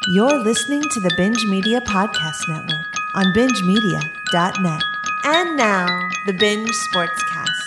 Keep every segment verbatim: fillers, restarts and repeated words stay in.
You're listening to the Binge Media Podcast Network on binge media dot net. And now, the Binge Sportscast.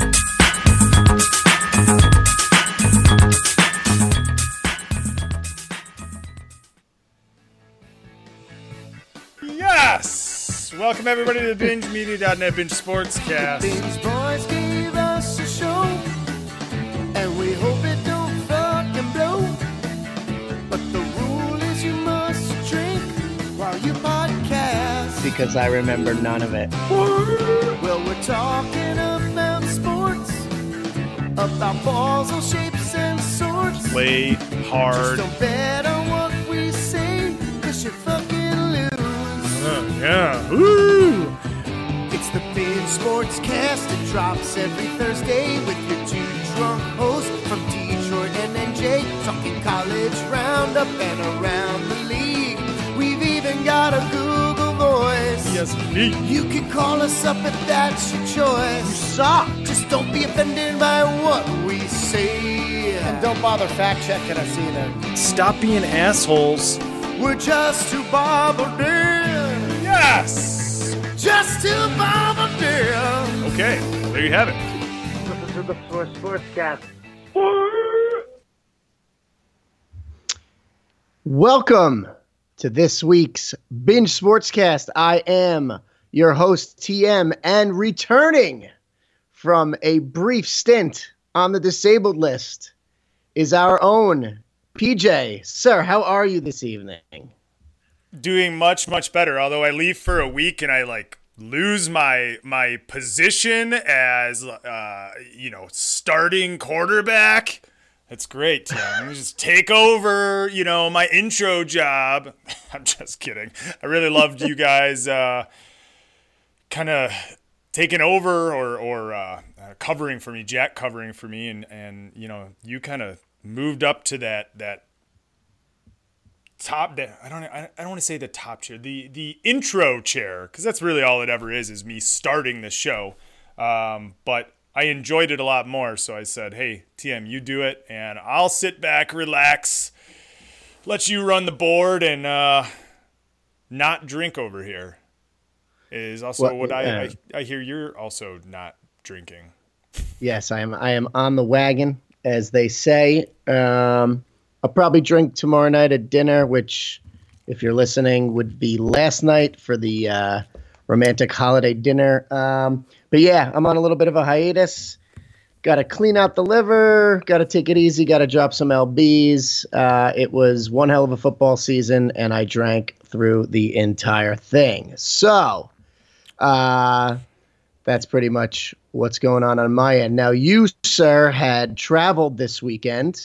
Yes! Welcome everybody to the binge media dot net Binge Sportscast. Binge Boys gave us a show, and we hope it don't fucking blow. But the rule is you must drink while you podcast. Because I remember none of it. Well, we're talking about sports, about balls, all shapes and sorts. Play hard. Just don't bet on what we say, cause you fucking lose. Uh, yeah. Woo! It's the Binge Sportscast. It drops every Thursday with your two drunk hosts from Detroit and N J, talking college roundup and around the league. We've even got a Google voice. Yes, indeed. You can call us up if that's your choice. You suck. Just don't be offended by what we say. And don't bother fact checking us either. Stop being assholes. We're just two bombarded. Yes! Just two bombarded. Okay, there you have it. Listen to the Sports Sportscast. Welcome to this week's Binge Sportscast. I am your host, T M, and returning from a brief stint on the disabled list is our own P J. Sir, how are you this evening? Doing much, much better. Although I leave for a week and I like lose my my position as uh, you know, starting quarterback. That's great, Tim. Let me just take over, you know, my intro job. I'm just kidding. I really loved you guys uh, kind of taking over or or uh, uh, covering for me, Jack covering for me, and and you know, you kind of moved up to that that top. I don't I don't want to say the top chair, the the intro chair, because that's really all it ever is is me starting the show. Um, but I enjoyed it a lot more, so I said, hey, T M, you do it, and I'll sit back, relax, let you run the board, and uh, not drink over here. Is also Well, what I, uh, I I hear you're also not drinking. Yes, I am. I am on the wagon, as they say. Um, I'll probably drink tomorrow night at dinner, which, if you're listening, would be last night for the uh, romantic holiday dinner. Um, but yeah, I'm on a little bit of a hiatus. Got to clean out the liver. Got to take it easy. Got to drop some L Bs. Uh, it was one hell of a football season, and I drank through the entire thing. So uh, that's pretty much what's going on on my end. Now, you, sir, had traveled this weekend,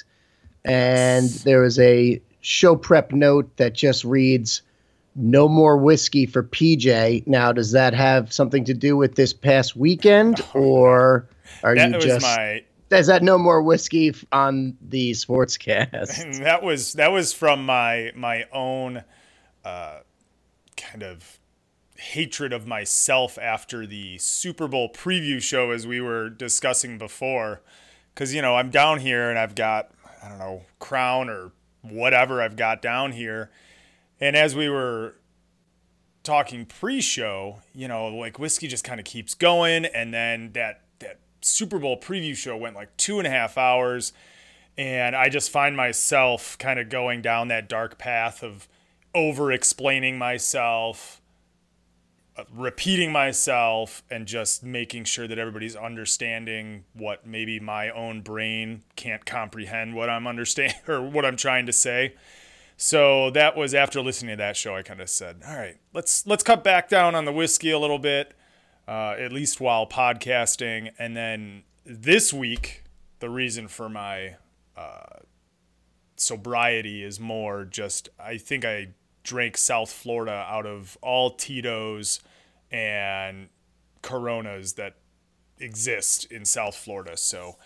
and there was a show prep note that just reads, no more whiskey for P J. Now, does that have something to do with this past weekend, or are That you was just... my Is that no more whiskey f- on the Sportscast? that was that was from my my own uh, kind of hatred of myself after the Super Bowl preview show, as we were discussing before. Because, you know, I'm down here and I've got, I don't know, Crown or whatever I've got down here. And as we were talking pre-show, you know, like whiskey just kind of keeps going. And then that, that Super Bowl preview show went like two and a half hours. And I just find myself kind of going down that dark path of over-explaining myself, repeating myself, and just making sure that everybody's understanding what maybe my own brain can't comprehend what I'm understanding or what I'm trying to say. So that was after listening to that show, I kind of said, all right, let's let's cut back down on the whiskey a little bit, uh, at least while podcasting. And then this week, the reason for my uh, sobriety is more just, I think I drank South Florida out of all Tito's and Coronas that exist in South Florida. So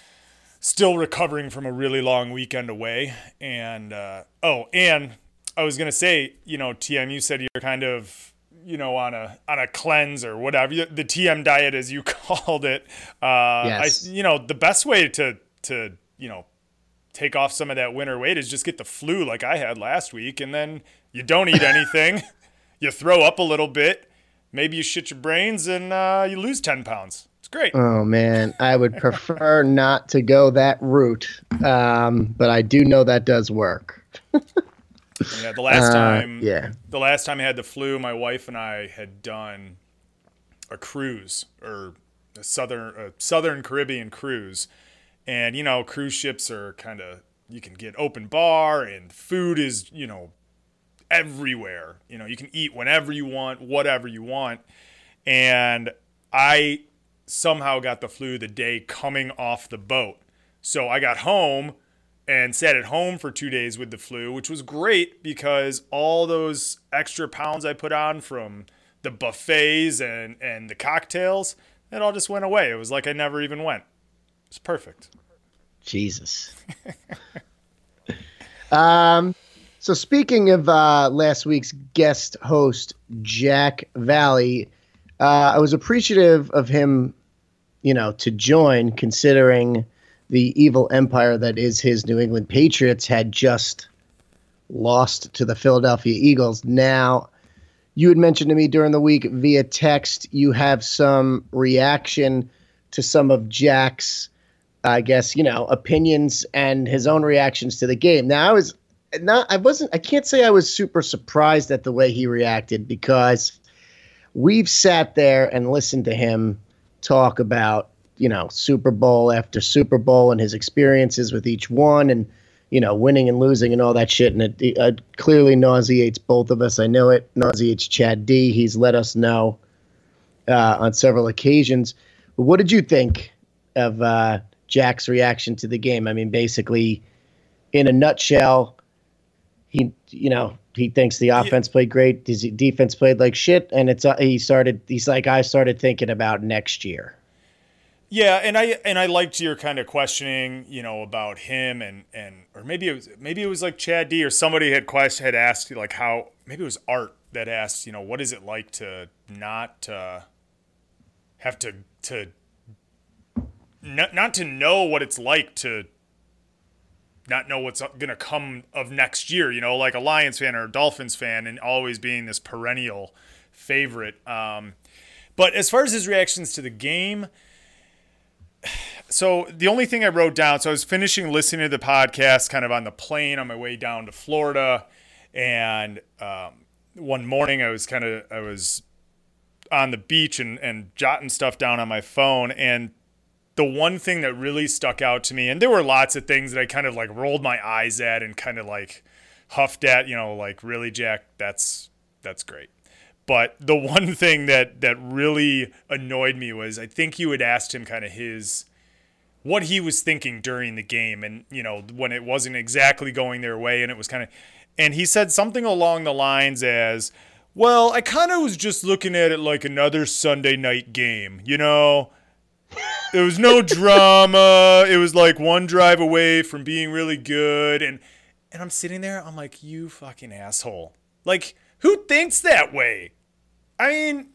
still recovering from a really long weekend away. And, uh, oh, and I was going to say, you know, T M, you said you're kind of, you know, on a, on a cleanse or whatever, the T M diet, as you called it. Uh, Yes. I, you know, the best way to, to, you know, take off some of that winter weight is just get the flu like I had last week, and then you don't eat anything. You throw up a little bit. Maybe you shit your brains and uh, you lose ten pounds. It's great. Oh, man. I would prefer not to go that route, um, but I do know that does work. Yeah, the last time, uh, yeah. the last time I had the flu, my wife and I had done a cruise or a southern a southern Caribbean cruise, and you know, cruise ships are kind of, you can get open bar and food is, you know, everywhere. You know, you can eat whenever you want, whatever you want, and I somehow got the flu the day coming off the boat, so I got home and sat at home for two days with the flu, which was great because all those extra pounds I put on from the buffets and, and the cocktails, it all just went away. It was like I never even went. It's perfect. Jesus. um, so speaking of uh, last week's guest host, Jack Valley, uh, I was appreciative of him, you know, to join, considering the evil empire that is his New England Patriots had just lost to the Philadelphia Eagles. Now, you had mentioned to me during the week via text you have some reaction to some of Jack's, I guess, you know, opinions and his own reactions to the game. Now, I was not, I wasn't, I can't say I was super surprised at the way he reacted, because we've sat there and listened to him talk about, you know, Super Bowl after Super Bowl and his experiences with each one, and, you know, winning and losing and all that shit. And it, it clearly nauseates both of us. I know it nauseates Chad D. He's let us know uh, on several occasions. But what did you think of uh, Jack's reaction to the game? I mean, basically, in a nutshell, he, you know, he thinks the offense played great. His defense played like shit. And it's uh, he started, he's like, I started thinking about next year. Yeah, and I and I liked your kind of questioning, you know, about him and, and or maybe it was maybe it was like Chad D or somebody had quest had asked like how maybe it was Art that asked, you know, what is it like to not uh, have to to not not to know what it's like to not know what's going to come of next year, you know, like a Lions fan or a Dolphins fan, and always being this perennial favorite. Um, but as far as his reactions to the game. So the only thing I wrote down, so I was finishing listening to the podcast kind of on the plane on my way down to Florida. And um, one morning I was kind of, I was on the beach and, and jotting stuff down on my phone. And the one thing that really stuck out to me, and there were lots of things that I kind of like rolled my eyes at and kind of like huffed at, you know, like, really, Jack, that's, that's great. But the one thing that, that really annoyed me was I think you had asked him kind of his, what he was thinking during the game. And, you know, when it wasn't exactly going their way and it was kind of, and he said something along the lines as, well, I kind of was just looking at it like another Sunday night game, you know, there was no drama. It was like one drive away from being really good. And, and I'm sitting there, I'm like, you fucking asshole. Like, who thinks that way? I mean,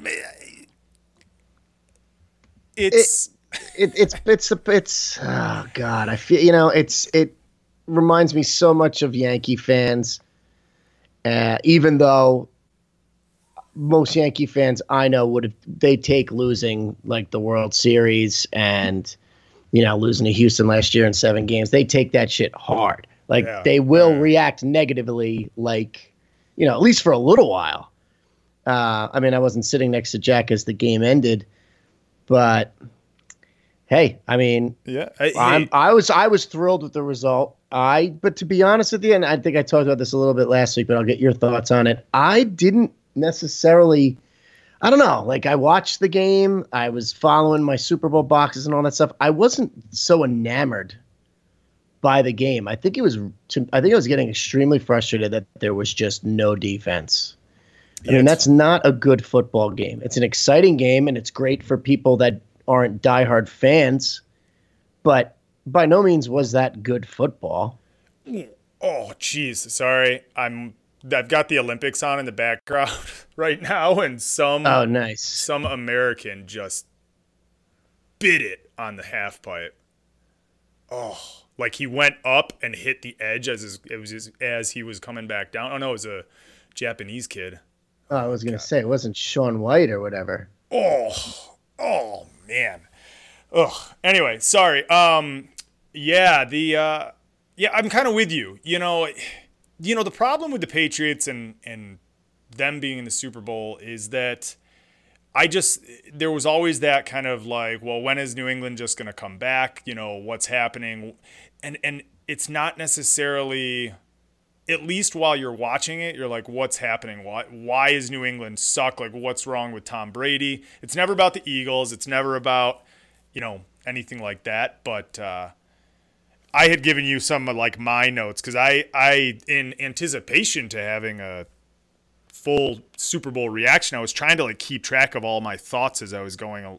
it's it, it, it's it's it's oh god, I feel, you know, it's it reminds me so much of Yankee fans. Uh, even though most Yankee fans I know would have, they take losing like the World Series and, you know, losing to Houston last year in seven games, they take that shit hard. Like yeah, they will yeah. react negatively, like, you know, at least for a little while. Uh, I mean, I wasn't sitting next to Jack as the game ended, but hey, I mean, yeah, I, I'm, I was I was thrilled with the result. I, but to be honest with you, and I think I talked about this a little bit last week, but I'll get your thoughts on it. I didn't necessarily, I don't know, like I watched the game, I was following my Super Bowl boxes and all that stuff. I wasn't so enamored by the game. I think it was, I think I was getting extremely frustrated that there was just no defense. I mean, that's not a good football game. It's an exciting game, and it's great for people that aren't diehard fans, but by no means was that good football. Oh, geez. Sorry. I'm, I've got the Olympics on in the background right now, and some, oh, nice. some American just bit it on the half pipe. Oh, Like he went up and hit the edge as his, it was his, as he was coming back down. Oh no, it was a Japanese kid. Oh, I was gonna God. say it wasn't Sean White or whatever. Oh, oh man. Ugh. Anyway, sorry. Um, yeah, the uh, yeah, I'm kind of with you. You know, you know the problem with the Patriots and and them being in the Super Bowl is that I just there was always that kind of like, well, when is New England just going to come back? You know, what's happening? And and it's not necessarily, at least while you're watching it, you're like, what's happening? Why why is New England suck? Like, what's wrong with Tom Brady? It's never about the Eagles. It's never about, you know, anything like that. But uh, I had given you some of like my notes because I, I, in anticipation to having a full Super Bowl reaction, I was trying to like keep track of all my thoughts as I was going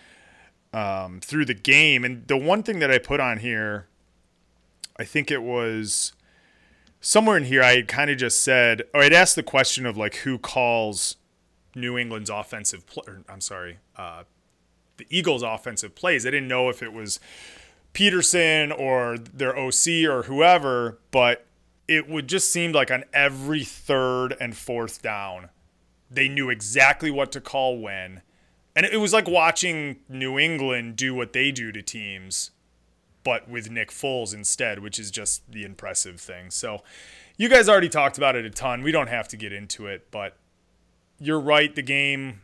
um, through the game. And the one thing that I put on here, I think it was somewhere in here, I kind of just said, or I'd asked the question of like who calls New England's offensive play. I'm sorry, uh, the Eagles' offensive plays. I didn't know if it was Peterson or their O C or whoever, but it would just seem like on every third and fourth down, they knew exactly what to call when. And it was like watching New England do what they do to teams, but with Nick Foles instead, which is just the impressive thing. So you guys already talked about it a ton. We don't have to get into it, but you're right. The game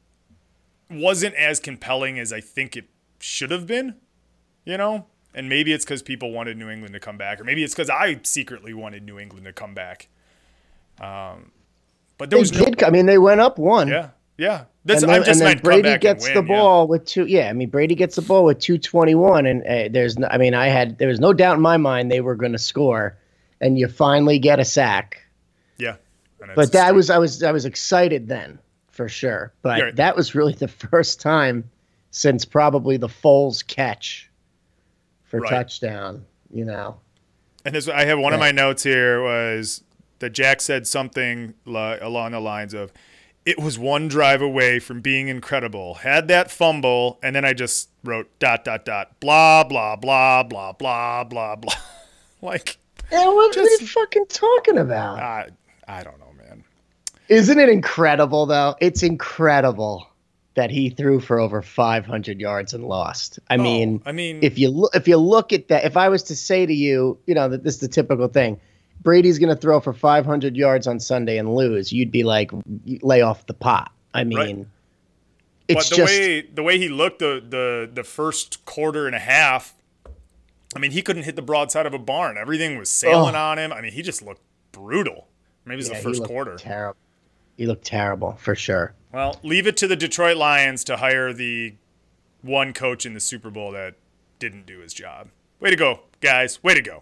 wasn't as compelling as I think it should have been, you know? And maybe it's because people wanted New England to come back, or maybe it's because I secretly wanted New England to come back. Um, but there they was no, did. I mean, they went up one. Yeah, yeah. That's and then, I'm just and then meant Brady come back gets and the win, ball yeah. with two. Yeah, I mean Brady gets the ball with two twenty-one, and uh, there's. No, I mean, I had there was no doubt in my mind they were going to score, and you finally get a sack. Yeah, but that was I was I was excited then for sure. But right. that was really the first time since probably the Foles catch for right. touchdown. You know, and this I have one yeah. of my notes here was that Jack said something li- along the lines of, it was one drive away from being incredible. Had that fumble, and then I just wrote dot, dot, dot, blah, blah, blah, blah, blah, blah, blah. Like, yeah, what just, are you fucking talking about? I, I don't know, man. Isn't it incredible, though? It's incredible that he threw for over five hundred yards and lost. I oh, mean, I mean, if you look, if you look at that, if I was to say to you, you know, that this is the typical thing, Brady's going to throw for five hundred yards on Sunday and lose, you'd be like, lay off the pot. I mean, right. it's but the just way the way he looked the, the the first quarter and a half. I mean, he couldn't hit the broadside of a barn. Everything was sailing oh. on him. I mean, he just looked brutal. Maybe it was yeah, the first he quarter. Terrible. He looked terrible for sure. Well, leave it to the Detroit Lions to hire the one coach in the Super Bowl that didn't do his job. Way to go, guys. Way to go.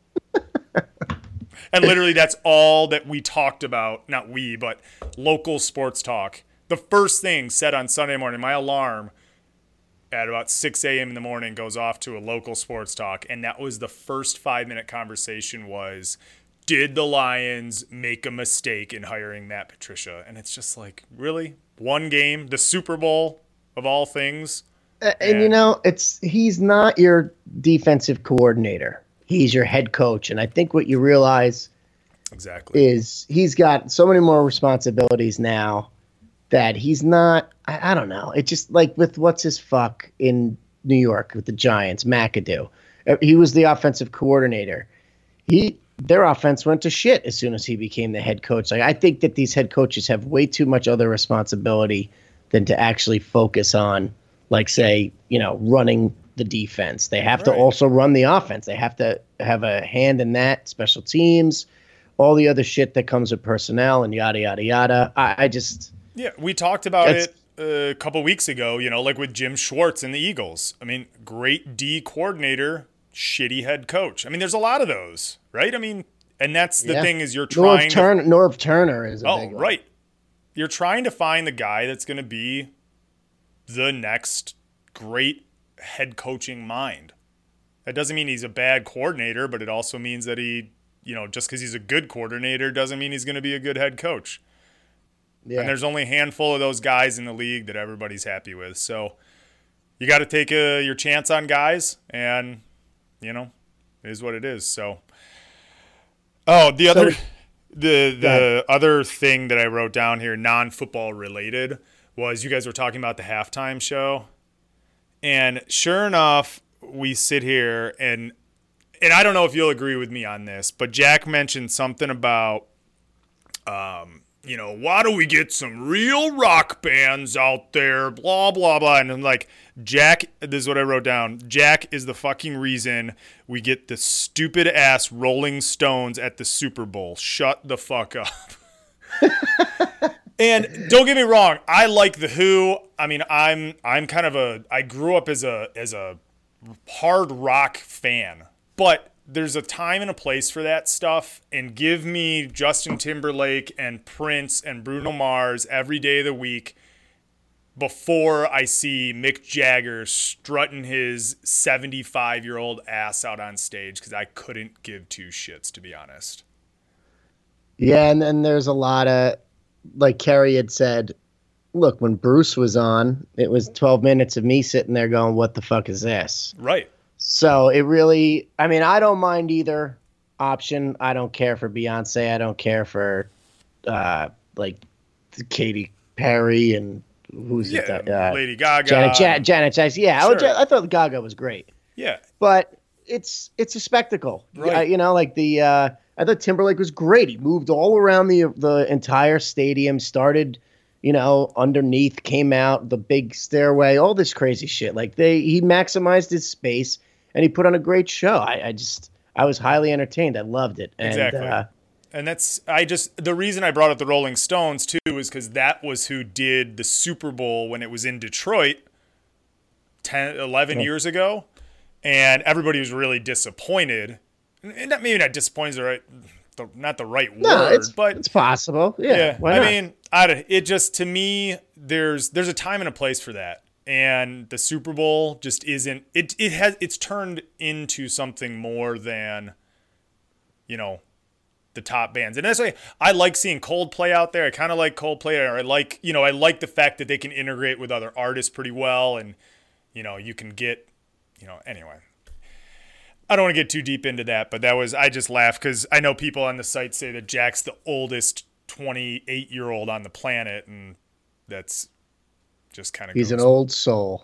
And literally that's all that we talked about. Not we, but local sports talk. The first thing said on Sunday morning, my alarm at about six a.m. in the morning goes off to a local sports talk. And that was the first five-minute conversation was, did the Lions make a mistake in hiring Matt Patricia? And it's just like, really? One game, the Super Bowl of all things? Uh, and, and, you know, it's he's not your defensive coordinator. He's your head coach. And I think what you realize exactly is he's got so many more responsibilities now that he's not, I, I don't know. It's just like with what's his fuck in New York with the Giants, McAdoo. He was the offensive coordinator. He Their offense went to shit as soon as he became the head coach. Like I think that these head coaches have way too much other responsibility than to actually focus on, like, say, you know, running the defense. They have right. to also run the offense. They have to have a hand in that, special teams, all the other shit that comes with personnel and yada, yada, yada. I, I just... Yeah, we talked about it uh, a couple weeks ago, you know, like with Jim Schwartz and the Eagles. I mean, great D coordinator, shitty head coach. I mean, there's a lot of those, right? I mean, and that's the yeah. thing is you're trying Norv Turner, to... Norv Turner is a oh, big one. right. You're trying to find the guy that's going to be the next great head coaching mind. That doesn't mean he's a bad coordinator, but it also means that he, you know, just because he's a good coordinator doesn't mean he's going to be a good head coach. Yeah. And there's only a handful of those guys in the league that everybody's happy with. So you got to take a, your chance on guys, and, you know, It is what it is. So, oh, the other, So- the the other thing that I wrote down here, non-football related, was you guys were talking about the halftime show, and sure enough, we sit here and and I don't know if you'll agree with me on this, but Jack mentioned something about, um, you know, why don't we get some real rock bands out there, blah, blah, blah. And I'm like, Jack, this is what I wrote down. Jack is the fucking reason we get the stupid ass Rolling Stones at the Super Bowl. Shut the fuck up. And don't get me wrong, I like the Who. I mean, I'm I'm kind of a I grew up as a as a hard rock fan. But there's a time and a place for that stuff, and give me Justin Timberlake and Prince and Bruno Mars every day of the week before I see Mick Jagger strutting his seventy-five-year-old ass out on stage, because I couldn't give two shits, to be honest. Yeah, and then there's a lot of, like Kerry had said, look, when Bruce was on, it was twelve minutes of me sitting there going, what the fuck is this? Right. So it really, I mean, I don't mind either option. I don't care for Beyonce. I don't care for, uh, like, Katy Perry and who's Yeah, it? Uh, Lady Gaga. Janet, Ja- Janet Jackson. Yeah, I, would, Sure. I thought Gaga was great. Yeah. But it's it's a spectacle. Right. Uh, you know, like the, uh, I thought Timberlake was great. He moved all around the the entire stadium, started, you know, underneath, came out, the big stairway, all this crazy shit. Like they, he maximized his space. And he put on a great show. I, I just, I was highly entertained. I loved it. And, Exactly. Uh, And that's, I just, the reason I brought up the Rolling Stones too is because that was who did the Super Bowl when it was in Detroit ten, eleven Yeah. years ago. And everybody was really disappointed. And that, maybe not disappointed is the right, the, not the right no, word, it's, but it's possible. Yeah. yeah, Why I not? mean, I don't, it just, to me, there's there's a time and a place for that. And the Super Bowl just isn't, it it has, it's turned into something more than, you know, the top bands. And that's why I like seeing Coldplay out there. I kind of like Coldplay, or I like, you know, I like the fact that they can integrate with other artists pretty well. And, you know, you can get, you know, anyway. I don't want to get too deep into that, but that was, I just laugh because I know people on the site say that Jack's the oldest twenty-eight year old on the planet. And that's just kind of, He's an old soul.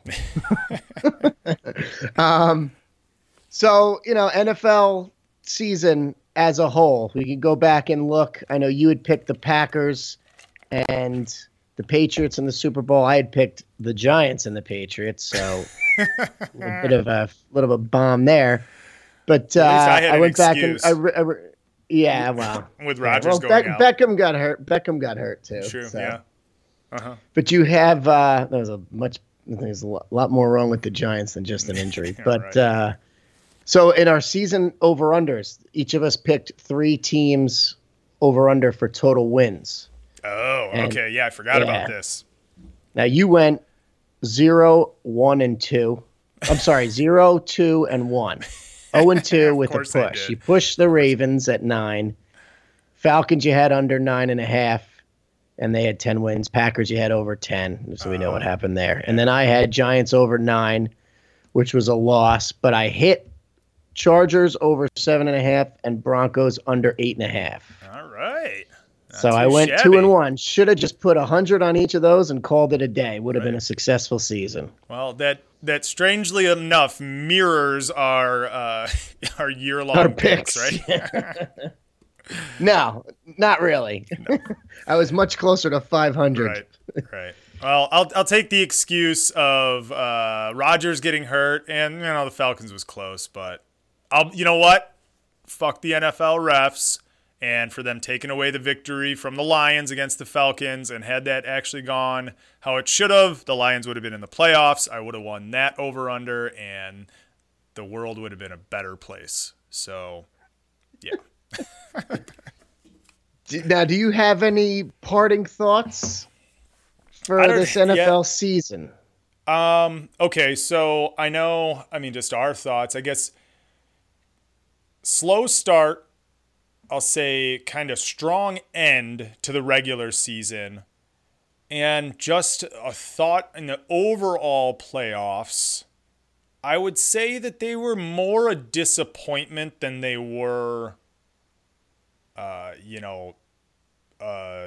um, so, you know, N F L season as a whole, we can go back and look. I know you had picked the Packers and the Patriots in the Super Bowl. I had picked the Giants and the Patriots. So a bit of a little of a bomb there. But uh, At least I had I an went back and excuse. I, re- I re- yeah, well, with yeah, Rodgers well, going Beck- out. Beckham got hurt. Beckham got hurt too. True, so. yeah. Uh-huh. But you have uh, there's a much there's a lot, lot more wrong with the Giants than just an injury. Yeah, but right. uh, so in our season over unders, each of us picked three teams over under for total wins. Oh, And- okay. Yeah, I forgot yeah. about this. Now you went zero, one, and two. I'm sorry, zero, two, and one. Oh and two Of with a course I push. did. You pushed the Ravens at nine. Falcons you had under nine and a half, and they had ten wins. Packers you had over ten, so we know what Uh-huh. happened there. And then I had Giants over nine, which was a loss, but I hit Chargers over seven and a half and Broncos under eight and a half. All right. Not So I too went shabby. two and one. Should have just put a hundred on each of those and called it a day. Would have been Right. a successful season. Well, that that strangely enough mirrors our uh, our year long Our picks, picks. right? No, not really. I was much closer to five hundred. Right, right. Well, I'll I'll take the excuse of uh, Rodgers getting hurt, and you know the Falcons was close, but I'll you know what? Fuck the N F L refs, and for them taking away the victory from the Lions against the Falcons, and had that actually gone how it should have, the Lions would have been in the playoffs. I would have won that over under, and the world would have been a better place. So, yeah. Now, do you have any parting thoughts I for don't- this N F L yeah. season? Um, okay, so I know, I mean, just our thoughts, I guess. Slow start, I'll say kind of strong end to the regular season. And just a thought in the overall playoffs. I would say that they were more a disappointment than they were, uh, you know, uh,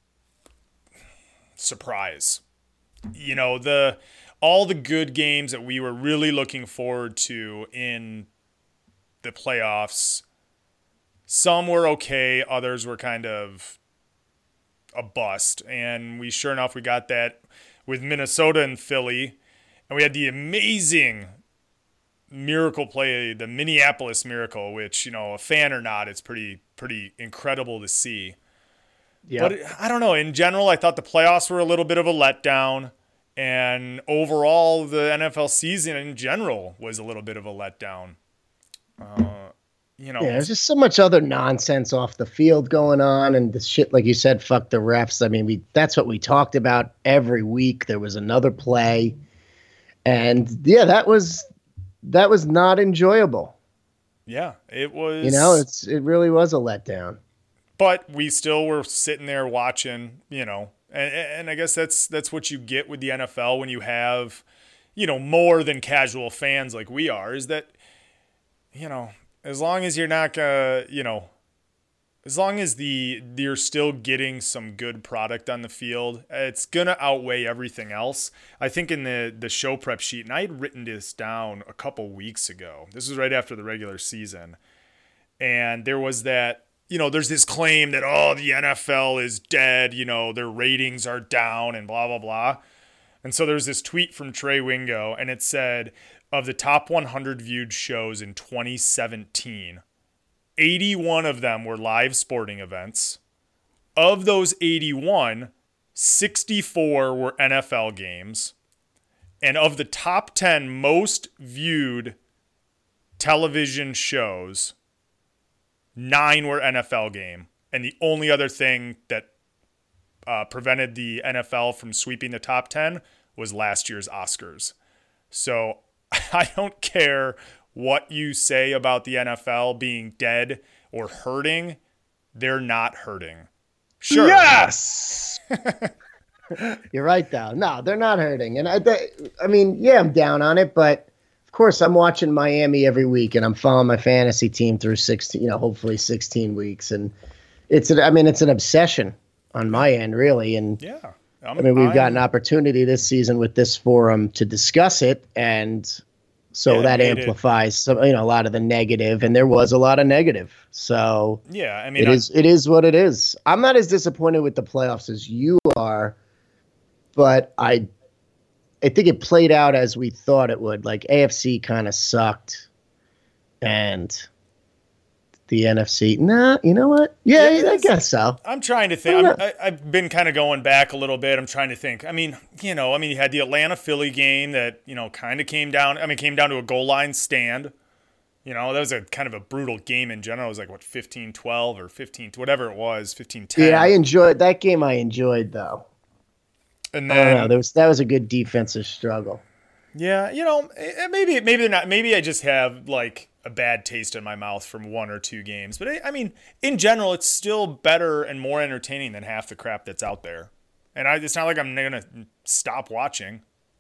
surprise. You know, the all the good games that we were really looking forward to in the playoffs, some were okay, others were kind of a bust. And we sure enough, we got that with Minnesota and Philly. And we had the amazing miracle play, the Minneapolis Miracle, which, you know, a fan or not, it's pretty pretty incredible to see. Yep. But I don't know. In general, I thought the playoffs were a little bit of a letdown. And overall, the N F L season in general was a little bit of a letdown. Uh, you know, yeah, there's just so much other nonsense off the field going on, and the shit, like you said, fuck the refs. I mean, we that's what we talked about every week. There was another play, and yeah, that was that was not enjoyable. Yeah, it was. You know, it's it really was a letdown. But we still were sitting there watching, you know, and and I guess that's that's what you get with the N F L when you have, you know, more than casual fans like we are, is that, you know, as long as you're not gonna, you know, as long as the you're still getting some good product on the field, it's gonna outweigh everything else. I think in the the show prep sheet, and I had written this down a couple weeks ago. This was right after the regular season, and there was that. You know, there's this claim that, oh, the N F L is dead, you know, their ratings are down and blah, blah, blah. And so there's this tweet from Trey Wingo, and it said, of the top one hundred viewed shows in twenty seventeen, eighty-one of them were live sporting events. Of those eighty-one, sixty-four were N F L games. And of the top ten most viewed television shows, nine were N F L game, and the only other thing that uh, prevented the N F L from sweeping the top ten was last year's Oscars. So I don't care what you say about the N F L being dead or hurting. They're not hurting. Sure. Yes! You're right, though. No, they're not hurting. And I, I mean, yeah, I'm down on it, but of course, I'm watching Miami every week, and I'm following my fantasy team through sixteen, you know, hopefully sixteen weeks, and it's, an, I mean, it's an obsession on my end, really. And yeah, I'm, I mean, we've got an opportunity this season with this forum to discuss it, and so yeah, that amplifies some, you know, a lot of the negative, and there was a lot of negative. So yeah, I mean, it I, is, it is what it is. I'm not as disappointed with the playoffs as you are, but I. I think it played out as we thought it would. Like A F C kind of sucked, and the N F C. Nah, you know what? Yeah, yeah I guess so. I'm trying to think. I'm, I, I've been kind of going back a little bit. I'm trying to think. I mean, you know, I mean, you had the Atlanta Philly game that, you know, kind of came down. I mean, came down to a goal line stand. You know, that was a kind of a brutal game in general. It was like, what, fifteen twelve or fifteen, whatever it was, fifteen ten. Yeah, I enjoyed that game. I enjoyed, though. And then, I don't know, there was that was a good defensive struggle. Yeah, you know, maybe maybe they're not. Maybe I just have like a bad taste in my mouth from one or two games. But I mean, in general, it's still better and more entertaining than half the crap that's out there. And I, it's not like I'm gonna stop watching.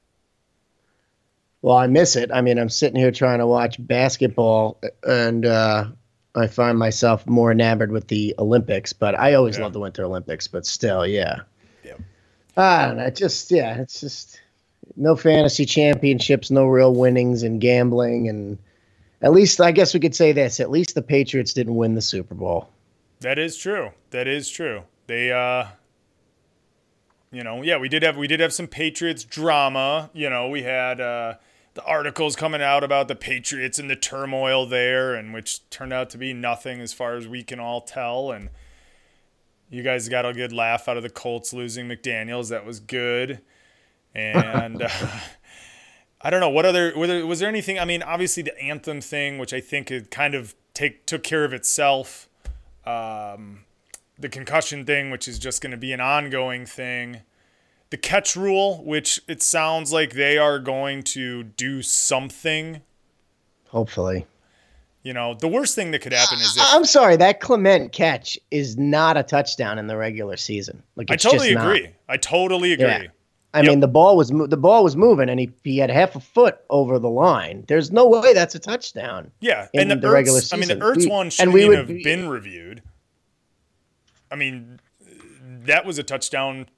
Well, I miss it. I mean, I'm sitting here trying to watch basketball, and uh, I find myself more enamored with the Olympics. But I always yeah. love the Winter Olympics. But still, yeah. I don't know. Just, yeah, it's just no fantasy championships, no real winnings and gambling. And at least, I guess we could say this, at least the Patriots didn't win the Super Bowl. That is true. That is true. They, uh, you know, yeah, we did have, we did have some Patriots drama. You know, we had uh, the articles coming out about the Patriots and the turmoil there, and which turned out to be nothing as far as we can all tell. And you guys got a good laugh out of the Colts losing McDaniels. That was good. And uh, I don't know. What other – was there anything – I mean, obviously the anthem thing, which I think it kind of take took care of itself. Um, the concussion thing, which is just going to be an ongoing thing. The catch rule, which it sounds like they are going to do something. Hopefully. You know, the worst thing that could happen is if, I'm sorry, that Clement catch is not a touchdown in the regular season. Like, it's I totally just agree. Not. I totally agree. Yeah. I Yep. mean, the ball was mo- the ball was moving, and he, he had half a foot over the line. There's no way that's a touchdown. Yeah, in and the, the Ertz, regular I mean, the season. Ertz We- one and shouldn't we even would have be- been reviewed. I mean, that was a touchdown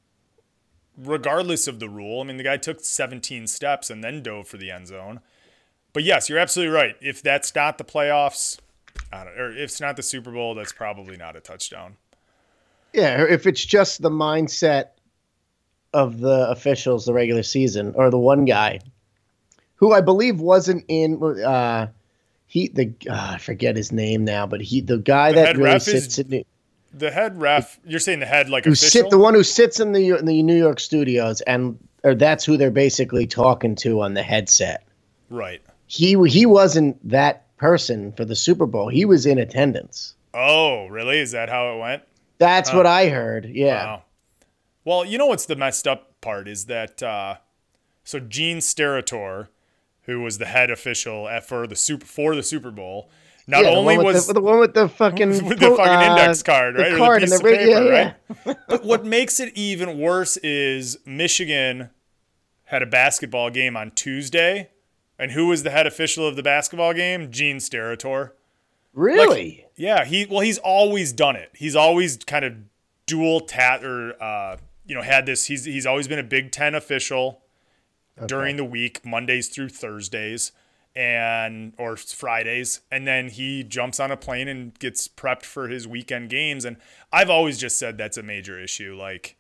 regardless of the rule. I mean, the guy took seventeen steps and then dove for the end zone. But yes, you're absolutely right. If that's not the playoffs, I don't, or if it's not the Super Bowl, that's probably not a touchdown. Yeah, if it's just the mindset of the officials, the regular season, or the one guy who I believe wasn't in. Uh, he the uh, I forget his name now, but he the guy The that head really ref sits is in the, The head ref, you're saying the head like who official? sit the one who sits in the in the New York studios, and or that's who they're basically talking to on the headset. Right. He he wasn't that person for the Super Bowl. He was in attendance. Oh, really? Is that how it went? That's Huh. what I heard. Yeah. Wow. Well, you know what's the messed up part is that uh, so Gene Steratore, who was the head official at, for the super for the Super Bowl, not Yeah, the only one with was the, the one with the fucking with the fucking uh, index card, the right? Or card the piece and the of radio, paper, yeah, right? But what makes it even worse is Michigan had a basketball game on Tuesday, and who was the head official of the basketball game? Gene Steratore. Really? Like, yeah, he well, he's always done it. He's always kind of dual tat or uh, you know, had this. He's he's always been a Big Ten official during the week, Mondays through Thursdays, and or Fridays, and then he jumps on a plane and gets prepped for his weekend games. And I've always just said that's a major issue. Like,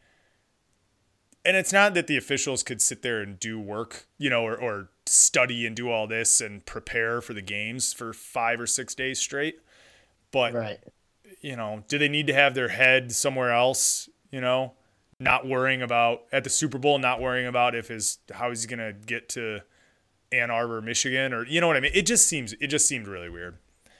and it's not that the officials could sit there and do work, you know, or, or study and do all this and prepare for the games for five or six days straight. But, Right. you know, do they need to have their head somewhere else, you know, not worrying about at the Super Bowl, not worrying about if his, how he's going to get to Ann Arbor, Michigan, or, you know what I mean? It just seems, it just seemed really weird.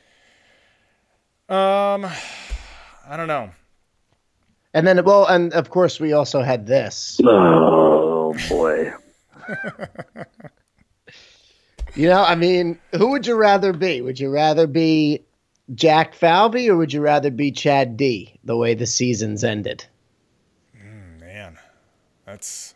Um, I don't know. And then, well, and of course, we also had this. Oh boy. You know, I mean, who would you rather be? Would you rather be Jack Falvey or would you rather be Chad D, the way the season's ended? Man, that's,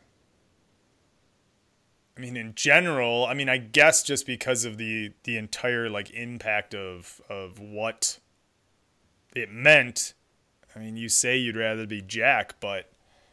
I mean, in general, I mean, I guess just because of the, the entire like impact of, of what it meant. I mean, you say you'd rather be Jack, but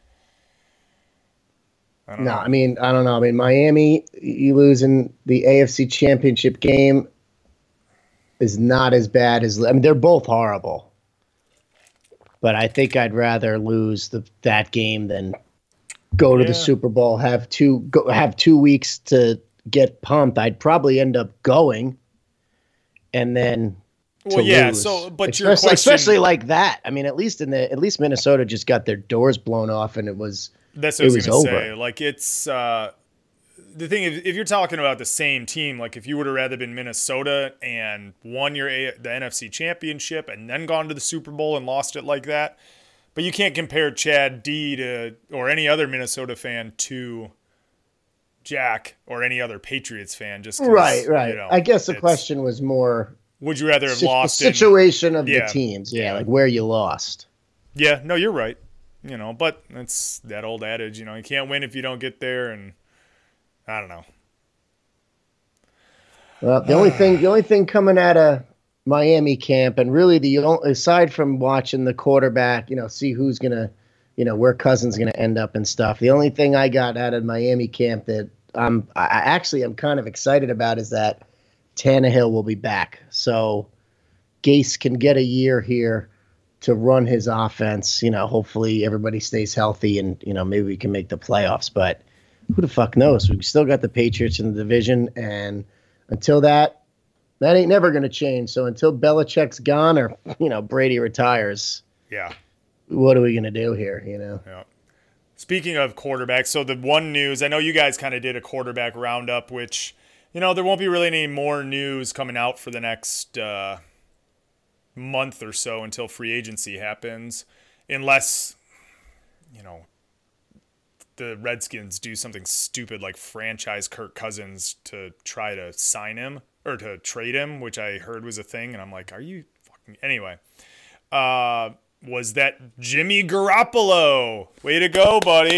I don't No, know. I mean, I don't know. I mean, Miami, you losing the A F C Championship game is not as bad as, I mean, they're both horrible. But I think I'd rather lose the, that game than go to Yeah. the Super Bowl, have two go, have two weeks to get pumped. I'd probably end up going, and then to Well, yeah. lose. So, but your especially, question, especially like that. I mean, at least in the at least Minnesota just got their doors blown off, and it was that's what I was, it was gonna over. say. Like, it's uh, the thing. If, if you're talking about the same team, like if you would have rather been Minnesota and won your A- the N F C Championship and then gone to the Super Bowl and lost it like that, but you can't compare Chad D to or any other Minnesota fan to Jack or any other Patriots fan. Just 'cause, right, right. You know, I guess the it's- question was more Would you rather have si- lost the in- situation of yeah, the teams, yeah, yeah. like where you lost. Yeah, no, you're right. You know, but it's that old adage, you know, you can't win if you don't get there, and I don't know. Well, the only thing, the only thing coming out of Miami camp, and really the only, aside from watching the quarterback, you know, see who's gonna, you know, where Cousins gonna end up and stuff. The only thing I got out of Miami camp that I'm, I I actually I'm kind of excited about is that Tannehill will be back, so Gase can get a year here to run his offense. You know, hopefully everybody stays healthy, and you know maybe we can make the playoffs. But who the fuck knows? We've still got the Patriots in the division, and until that, that ain't never going to change. So until Belichick's gone or, you know, Brady retires, Yeah. what are we going to do here, you know? Yeah. Speaking of quarterbacks, so the one news, I know you guys kind of did a quarterback roundup, which, you know, there won't be really any more news coming out for the next uh, month or so until free agency happens, unless, you know, the Redskins do something stupid like franchise Kirk Cousins to try to sign him or to trade him, which I heard was a thing. And I'm like, are you fucking, anyway, uh, was that Jimmy Garoppolo? Way to go, buddy.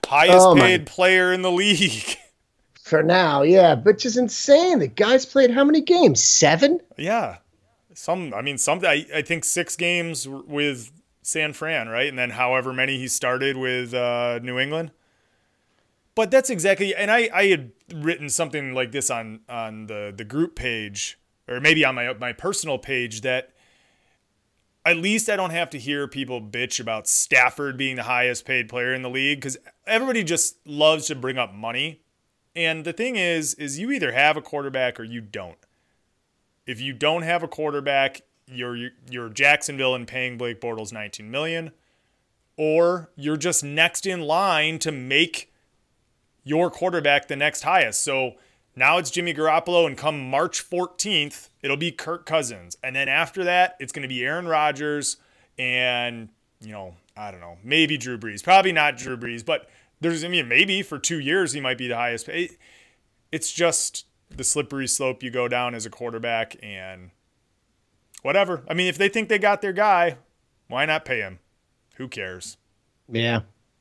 highest Oh, my- paid player in the league. For now, yeah, which is insane. The guy's played how many games? Seven? Yeah. Some, I mean, some, I, I think six games with San Fran, right? And then however many he started with uh, New England. But that's exactly, and I, I had written something like this on, on the, the group page, or maybe on my, my personal page, that at least I don't have to hear people bitch about Stafford being the highest paid player in the league, because everybody just loves to bring up money. And the thing is, is you either have a quarterback or you don't. If you don't have a quarterback, you're you're Jacksonville and paying Blake Bortles nineteen million dollars, or you're just next in line to make your quarterback the next highest. So now it's Jimmy Garoppolo, and come March fourteenth, it'll be Kirk Cousins. And then after that, it's going to be Aaron Rodgers and, you know, I don't know, maybe Drew Brees. Probably not Drew Brees, but there's, I mean, maybe for two years he might be the highest paid. It's just the slippery slope you go down as a quarterback, and whatever. I mean, if they think they got their guy, why not pay him? Who cares? Yeah.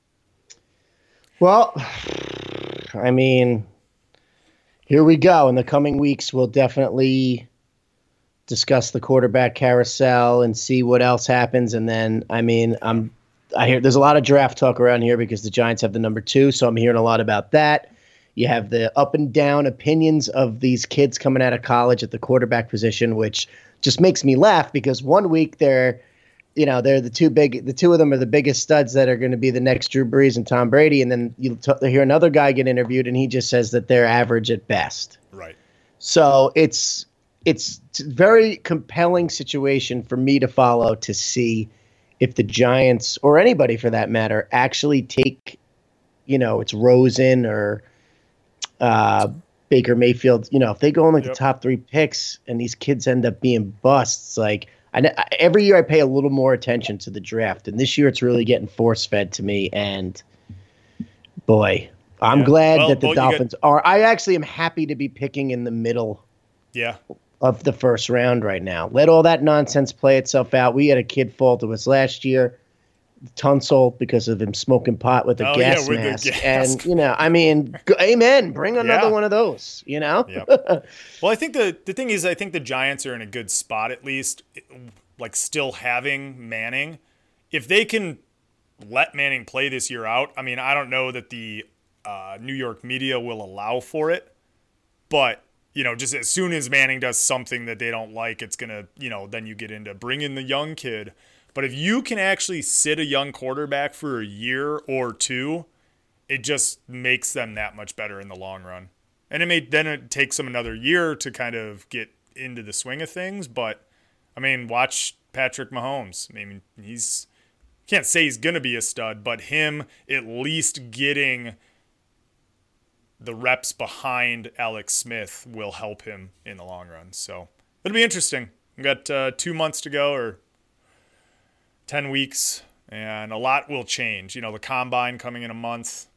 Well, I mean, here we go. In the coming weeks, we'll definitely discuss the quarterback carousel and see what else happens. And then, I mean, I'm I hear there's a lot of draft talk around here because the Giants have the number two, so I'm hearing a lot about that. You have the up and down opinions of these kids coming out of college at the quarterback position, which just makes me laugh because one week they're, you know, they're the two big, the two of them are the biggest studs that are going to be the next Drew Brees and Tom Brady, and then you t- hear another guy get interviewed and he just says that they're average at best. Right. So it's it's a very compelling situation for me to follow to see if the Giants, or anybody for that matter, actually take, you know, it's Rosen or uh, Baker Mayfield, you know, if they go in like Yep. the top three picks and these kids end up being busts, like I, every year I pay a little more attention to the draft, and this year it's really getting force fed to me. And boy, I'm Yeah. glad Well, that the well, you got- Dolphins are. I actually am happy to be picking in the middle Yeah. of the first round right now. Let all that nonsense play itself out. We had a kid fall to us last year, Tunsil, because of him smoking pot with a Oh, yeah, gas with the mask. gas. And, you know, I mean, g- amen. Bring another Yeah. one of those, you know? Yep. Well, I think the, the thing is, I think the Giants are in a good spot, at least, like still having Manning. If they can let Manning play this year out, I mean, I don't know that the uh, New York media will allow for it, but, you know, just as soon as Manning does something that they don't like, it's going to, you know, then you get into bring in the young kid. But if you can actually sit a young quarterback for a year or two, it just makes them that much better in the long run. And it may then it takes them another year to kind of get into the swing of things. But I mean, watch Patrick Mahomes. I mean, he's can't say he's gonna be a stud, but him at least getting the reps behind Alex Smith will help him in the long run. So it'll be interesting. We've got uh, two months to go, or ten weeks, and a lot will change. You know, the combine coming in a month.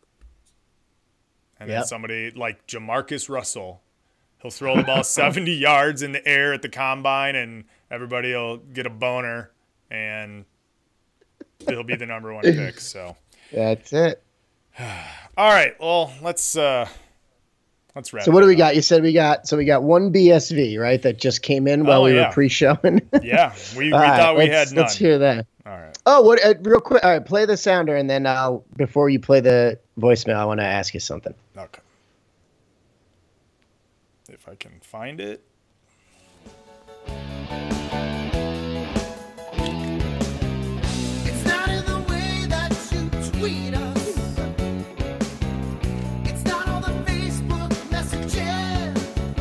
And Yep. then somebody like Jamarcus Russell, he'll throw the ball seventy yards in the air at the combine, and everybody will get a boner, and he'll be the number one pick. So, That's it. all right, well, let's uh, let's wrap. So what do it we up. got? You said we got, so we got one B S V, right? That just came in while Oh, we yeah. were pre-showing. Yeah, we, we All right, thought we let's, had none. Let's hear that. All right. Oh, what? Uh, real quick. All right, play the sounder, and then I'll. Before you play the voicemail, I want to ask you something. Okay. If I can find it. It's not in the way that you tweet us. It's not on the Facebook messages.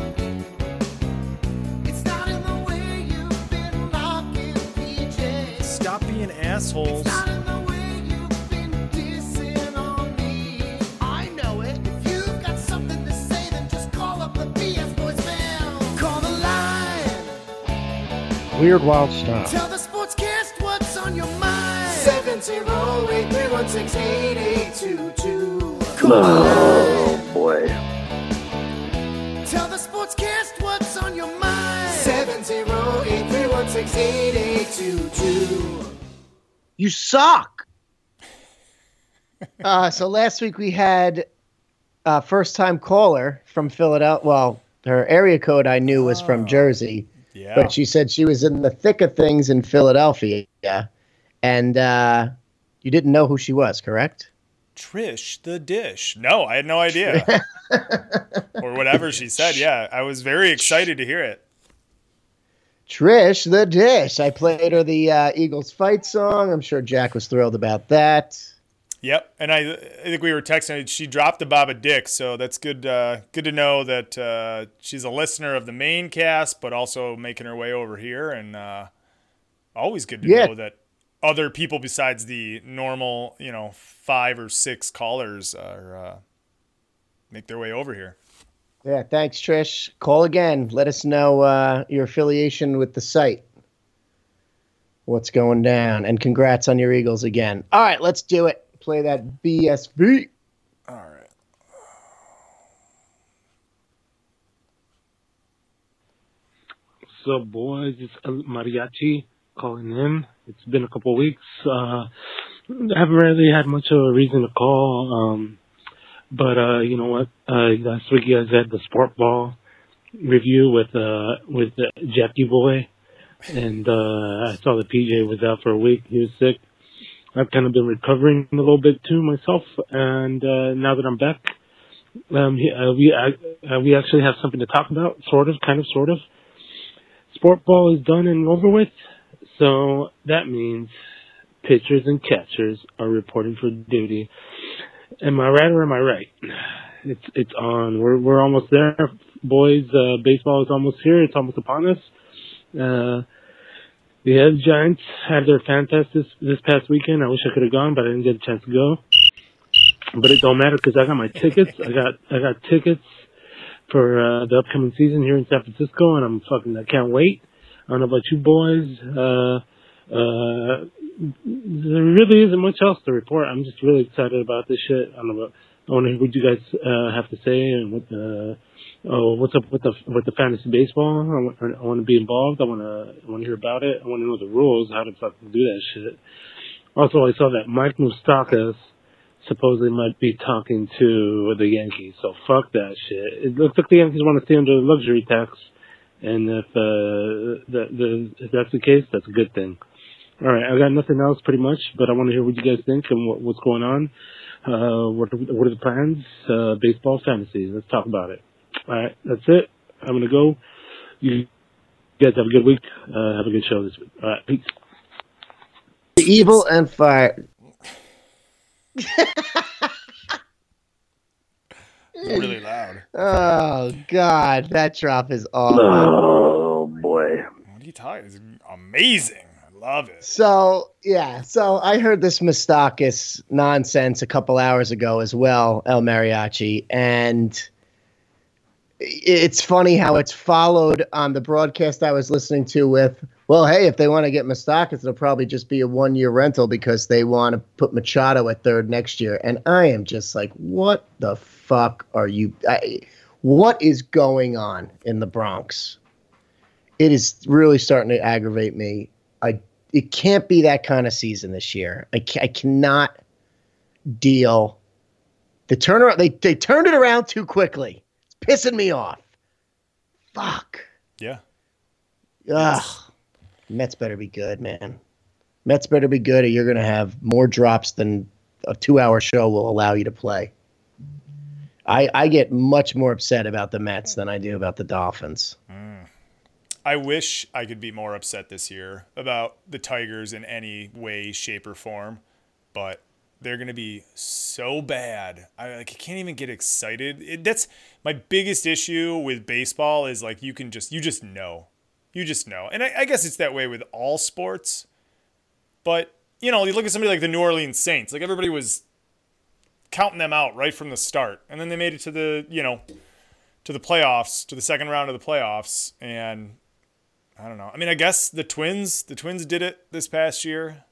It's not in the way you've been rocking P Js. Stop being assholes. It's not in the way you've been dissing on me. I know it. If you've got something to say, then just call up the B S voicemail. Call the line. Weird Wild Stuff. Tell the sportscast what's on your mind. seven zero eight three one six eight eight two two. Oh boy. Tell the sportscast what's on your mind. seven zero eight three one six eight eight two two. You suck. Uh, so last week we had a first-time caller from Philadelphia. Well, her area code I knew was from Jersey, Yeah. but she said she was in the thick of things in Philadelphia, and uh, you didn't know who she was, correct? Trish the Dish. No, I had no idea. Or whatever she said. Yeah, I was very excited to hear it. Trish the Dish. I played her the uh, Eagles fight song. I'm sure Jack was thrilled about that. Yep, and I, I think we were texting. She dropped the Baba Dick, so that's good. Uh, good to know that uh, she's a listener of the main cast, but also making her way over here, and uh, always good to Yeah. know that other people besides the normal, you know, five or six callers are uh, make their way over here. Yeah, thanks, Trish. Call again. Let us know uh, your affiliation with the site. What's going down? And congrats on your Eagles again. All right, let's do it. Play that B S B. All right. What's up, boys? It's El Mariachi calling in. It's been a couple of weeks. Uh, I haven't really had much of a reason to call. Um, but, uh, you know what? Uh, last week you guys had the sport ball review with, uh, with uh, Jackie Boy. And, uh, I saw that P J was out for a week. He was sick. I've kind of been recovering a little bit too myself. And, uh, now that I'm back, um, he, uh, we, uh, we actually have something to talk about. Sort of, kind of, sort of. Sport ball is done and over with, so that means pitchers and catchers are reporting for duty. Am I right or am I right? It's it's on. We're we're almost there, boys. Uh, baseball is almost here. It's almost upon us. Uh, the Giants had their fan fest this this past weekend. I wish I could have gone, but I didn't get a chance to go. But it don't matter because I got my tickets. I got I got tickets for uh, the upcoming season here in San Francisco, and I'm fucking, I can't wait. I don't know about you boys. Uh, uh, there really isn't much else to report. I'm just really excited about this shit. I don't know about, I want to hear what you guys uh, have to say and what uh, oh, what's up with the with the fantasy baseball. I want, I want to be involved. I want to I want to hear about it. I want to know the rules, how to fucking do that shit. Also, I saw that Mike Moustakas supposedly might be talking to the Yankees, so fuck that shit. It looks like the Yankees want to stay under the luxury tax, and if uh, the, the, if that's the case, that's a good thing. All right, I got nothing else pretty much, but I want to hear what you guys think and what, what's going on. Uh, what, what are the plans? Uh, baseball, fantasy. Let's talk about it. All right, that's it. I'm gonna go. You guys have a good week. Uh, have a good show this week. All right, peace. Evil and fire. Really loud. Oh God, that drop is awful. Oh boy. What are you talking? It's amazing. I love it. So yeah, so I heard this Moustakas nonsense a couple hours ago as well, El Mariachi, and it's funny how it's followed on the broadcast I was listening to with, well, hey, if they want to get Moustakas, it'll probably just be a one-year rental because they want to put Machado at third next year. And I am just like, what the fuck are you? I, what is going on in the Bronx? It is really starting to aggravate me. I it can't be that kind of season this year. I, ca- I cannot deal. The turnaround they they turned it around too quickly. It's pissing me off. Fuck. Yeah. Ugh. Mets better be good, man. Mets better be good, or you're going to have more drops than a two-hour show will allow you to play. I I get much more upset about the Mets than I do about the Dolphins. I wish I could be more upset this year about the Tigers in any way, shape, or form, but they're going to be so bad. I like I can't even get excited. It, that's my biggest issue with baseball is like you can just you just know. You just know. And I, I guess it's that way with all sports. But, you know, you look at somebody like the New Orleans Saints, like everybody was counting them out right from the start. And then they made it to the, you know, to the playoffs, to the second round of the playoffs, and I don't know. I mean, I guess the Twins, the Twins did it this past year.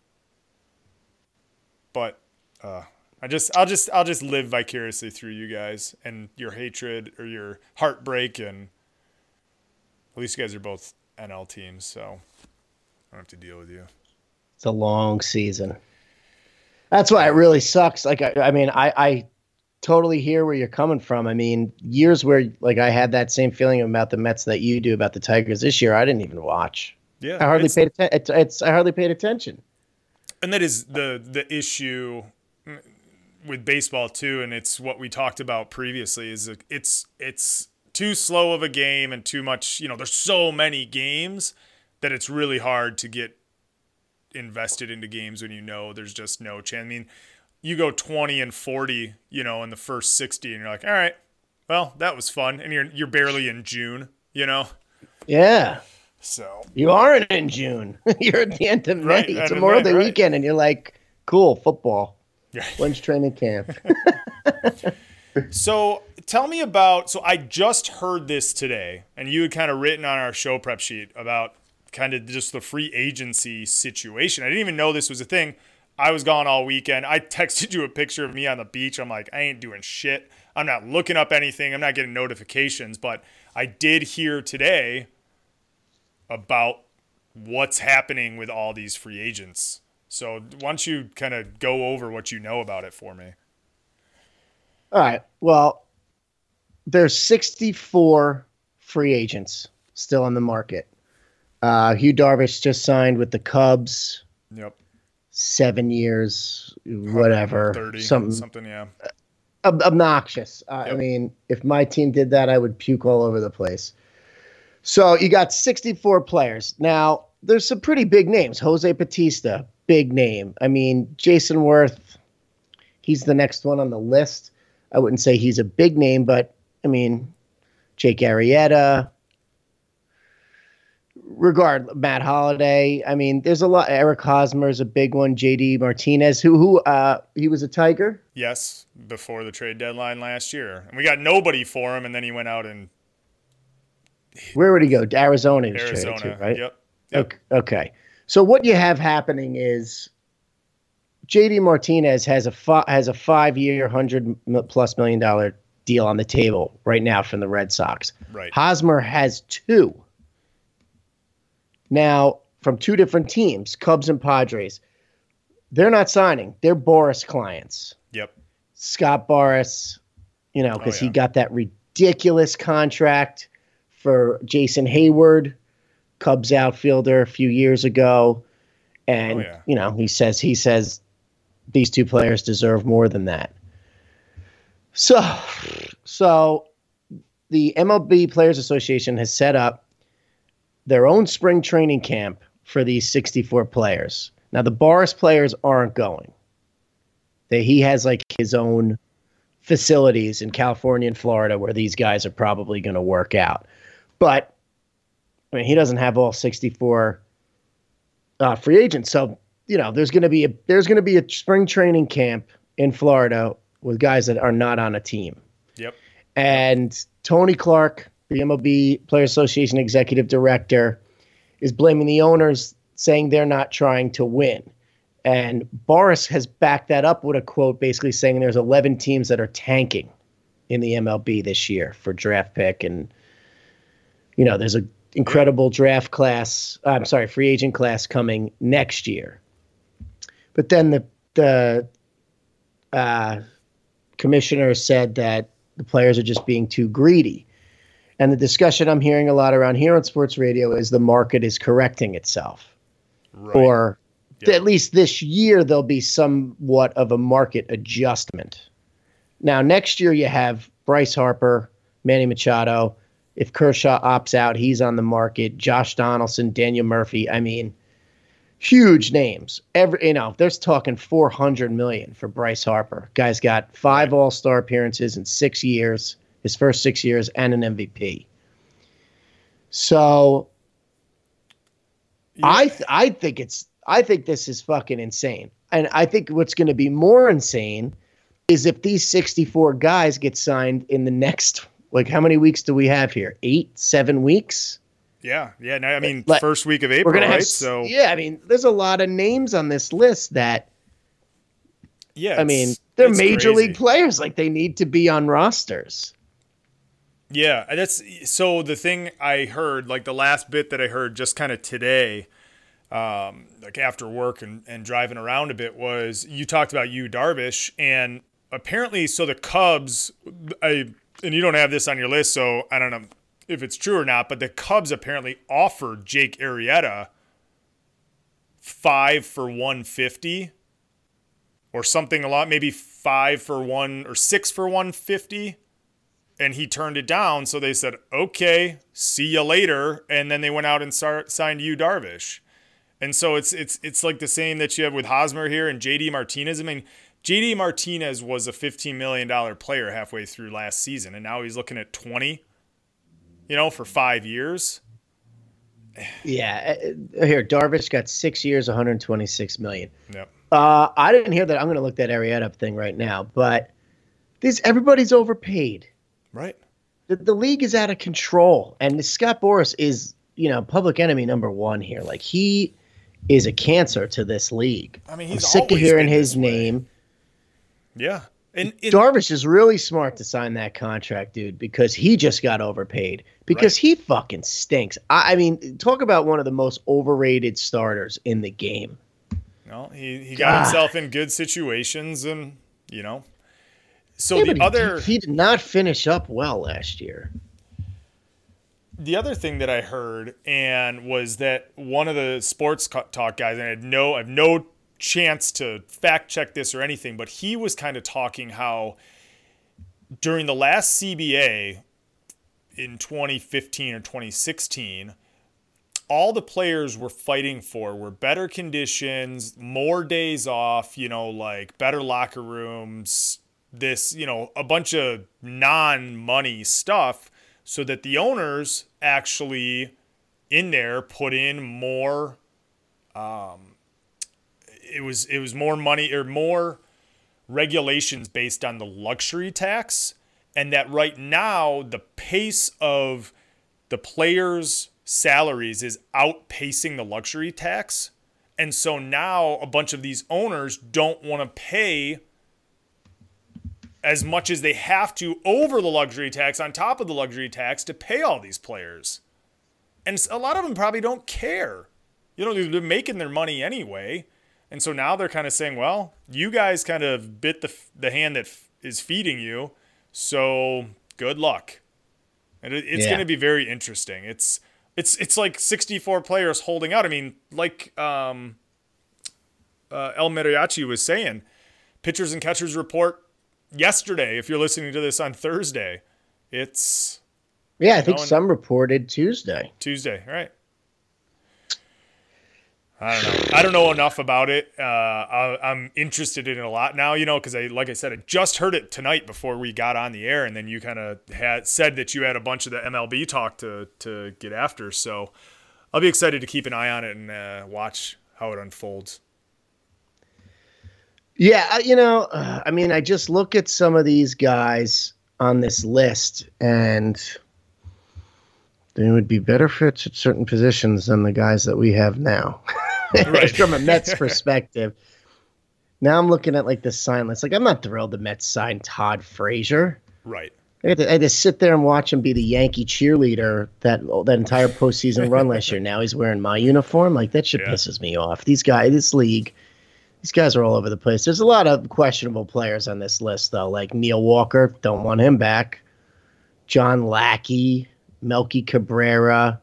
But uh, I just, I'll just, I'll just live vicariously through you guys and your hatred or your heartbreak, and at least you guys are both N L teams, so I don't have to deal with you. It's a long season. That's why it really sucks. Like, I, I mean, I, I totally hear where you're coming from. I mean, years where like I had that same feeling about the Mets that you do about the Tigers this year, I didn't even watch. Yeah, I hardly paid attention. It's, it's I hardly paid attention. And that is the the issue with baseball too, and it's what we talked about previously. Is it's it's too slow of a game and too much. You know, there's so many games that it's really hard to get invested into games when you know there's just no chance. I mean, you go twenty and forty, you know, in the first sixty, and you're like, all right, well, that was fun, and you're you're barely in June, you know. Yeah. So you aren't in June. You're at the end of May. Right, It's end of Memorial May, Day right. weekend, and you're like, cool, football. Yeah. When's training camp? So tell me about, so I just heard this today, and you had kind of written on our show prep sheet about kind of just the free agency situation. I didn't even know this was a thing. I was gone all weekend. I texted you a picture of me on the beach. I'm like, I ain't doing shit. I'm not looking up anything. I'm not getting notifications, but I did hear today about what's happening with all these free agents. So why don't you kind of go over what you know about it for me? All right. Well, there's sixty-four free agents still on the market. Uh, Hugh Darvish just signed with the Cubs. Yep. Seven years, whatever. thirty, something, something, yeah. ob- obnoxious. Uh, Yep. I mean, if my team did that, I would puke all over the place. So you got sixty-four players. Now, there's some pretty big names. Jose Bautista, big name. I mean, Jason Worth, he's the next one on the list. I wouldn't say he's a big name, but, I mean, Jake Arrieta, regard Matt Holliday. I mean, there's a lot. Eric Hosmer's a big one. J D Martinez, who who uh, he was a Tiger. Yes, before the trade deadline last year. And we got nobody for him, and then he went out and Where would he go? Arizona. He was Arizona. traded to, right? Yep. Yep. Okay. Okay. So what you have happening is J D Martinez has a fi- has a five year, hundred plus million dollar deal on the table right now from the Red Sox. Right. Hosmer has two. Now, from two different teams, Cubs and Padres. They're not signing. They're Boris clients. Yep. Scott Boris, you know, because Oh, yeah. he got that ridiculous contract for Jason Hayward, Cubs outfielder, a few years ago. And, Oh, yeah. you know, he says he says these two players deserve more than that. So, so the M L B Players Association has set up their own spring training camp for these sixty-four players. Now, the Boris players aren't going. They, he has like his own facilities in California and Florida where these guys are probably going to work out. But I mean, he doesn't have all sixty-four uh, free agents. So, you know, there's going to be a there's going to be a spring training camp in Florida with guys that are not on a team. Yep. And Tony Clark, the M L B Players Association executive director, is blaming the owners, saying they're not trying to win. And Boris has backed that up with a quote basically saying there's eleven teams that are tanking in the M L B this year for draft pick. And, you know, there's an incredible draft class, I'm sorry, free agent class coming next year. But then the, the uh, commissioner said that the players are just being too greedy. And the discussion I'm hearing a lot around here on sports radio is the market is correcting itself. Right. Or Yeah. at least this year, there'll be somewhat of a market adjustment. Now, next year, you have Bryce Harper, Manny Machado. If Kershaw opts out, he's on the market. Josh Donaldson, Daniel Murphy. I mean, huge names. Every you know, there's talking four hundred million dollars for Bryce Harper. Guy's got five All-Star appearances in six years, his first six years, and an M V P. So Yeah. I th- I think it's I think this is fucking insane. And I think what's going to be more insane is if these sixty-four guys get signed in the next, like, how many weeks do we have here? Eight, seven weeks? Yeah. Yeah. No, I mean, Like, first week of We're April, going to right? have, So, yeah, I mean, there's a lot of names on this list that, yeah. I mean, it's- they're it's major crazy. league players. Like, they need to be on rosters. Yeah, that's so the thing I heard, like the last bit that I heard just kind of today, um, like after work and, and driving around a bit was you talked about Yu Darvish, and apparently, so the Cubs, I, and you don't have this on your list, so I don't know if it's true or not, but the Cubs apparently offered Jake Arrieta five for one fifty or something a lot, maybe five for one or six for one fifty. And he turned it down. So they said, okay, see you later. And then they went out and start, signed Yu Darvish. And so it's, it's, it's like the same that you have with Hosmer here and J D Martinez. I mean, J D Martinez was a fifteen million dollars player halfway through last season. And now he's looking at twenty, you know, for five years. Yeah. Here, Darvish got six years, one hundred twenty-six million dollars. Yep. Uh, I didn't hear that. I'm going to look that Arrieta up thing right now, but this, everybody's overpaid. Right. The, the league is out of control, and Scott Boras is, you know, public enemy number one here. Like, he is a cancer to this league. I mean, he's I'm sick of always hearing been his this way. name. Yeah. And, and Darvish is really smart to sign that contract, dude, because he just got overpaid. Because Right. he fucking stinks. I, I mean, talk about one of the most overrated starters in the game. no, he, he got God. himself in good situations and, you know. So Yeah, the but he- other he, did not finish up well last year. the other thing that I heard and was that one of the sports co- talk guys, and I had no I have no chance to fact check this or anything, but he was kind of talking how during the last C B A in twenty fifteen or twenty sixteen, all the players were fighting for were better conditions, more days off, you know, like better locker rooms, this, you know, a bunch of non-money stuff, so that the owners actually in there put in more, um, it was, it was more money or more regulations based on the luxury tax. And that right now the pace of the players' salaries is outpacing the luxury tax. And so now a bunch of these owners don't want to pay as much as they have to over the luxury tax on top of the luxury tax to pay all these players. And a lot of them probably don't care. You know, they're making their money anyway. And so now they're kind of saying, well, you guys kind of bit the the hand that f- is feeding you. So good luck. And it, it's Yeah. going to be very interesting. It's it's it's like sixty-four players holding out. I mean, like um, uh, El Mariachi was saying, pitchers and catchers report yesterday, if you're listening to this on Thursday, it's Yeah, I think know, and- some reported Tuesday. Tuesday, right? I don't know. I don't know enough about it. Uh, I, I'm interested in it a lot now, you know, because I, like I said, I just heard it tonight before we got on the air, and then you kind of had said that you had a bunch of the M L B talk to to get after. So I'll be excited to keep an eye on it and uh, watch how it unfolds. Yeah, I- you know, uh, I mean, I just look at some of these guys on this list, and they would be better fits at certain positions than the guys that we have now. Right. From a Mets perspective. Now I'm looking at like the sign list. Like, I'm not thrilled the Mets signed Todd Frazier. Right. I had, to, I had to sit there and watch him be the Yankee cheerleader that that entire postseason run last year. Now he's wearing my uniform. Like, that shit Yeah. pisses me off. These guys, this league, these guys are all over the place. There's a lot of questionable players on this list, though. Like Neil Walker, don't want him back. John Lackey, Melky Cabrera.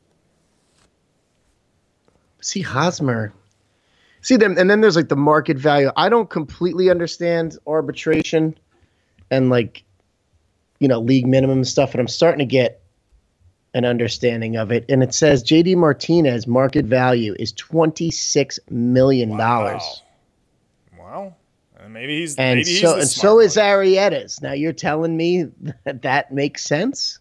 See Hosmer. See them, and then there's like the market value. I don't completely understand arbitration and like, you know, league minimum stuff, but I'm starting to get an understanding of it. And it says J D Martinez market value is twenty-six million dollars. Wow. Wow. Uh, maybe he's And maybe he's so the and smart so is one. Arrieta's. Now you're telling me that that makes sense?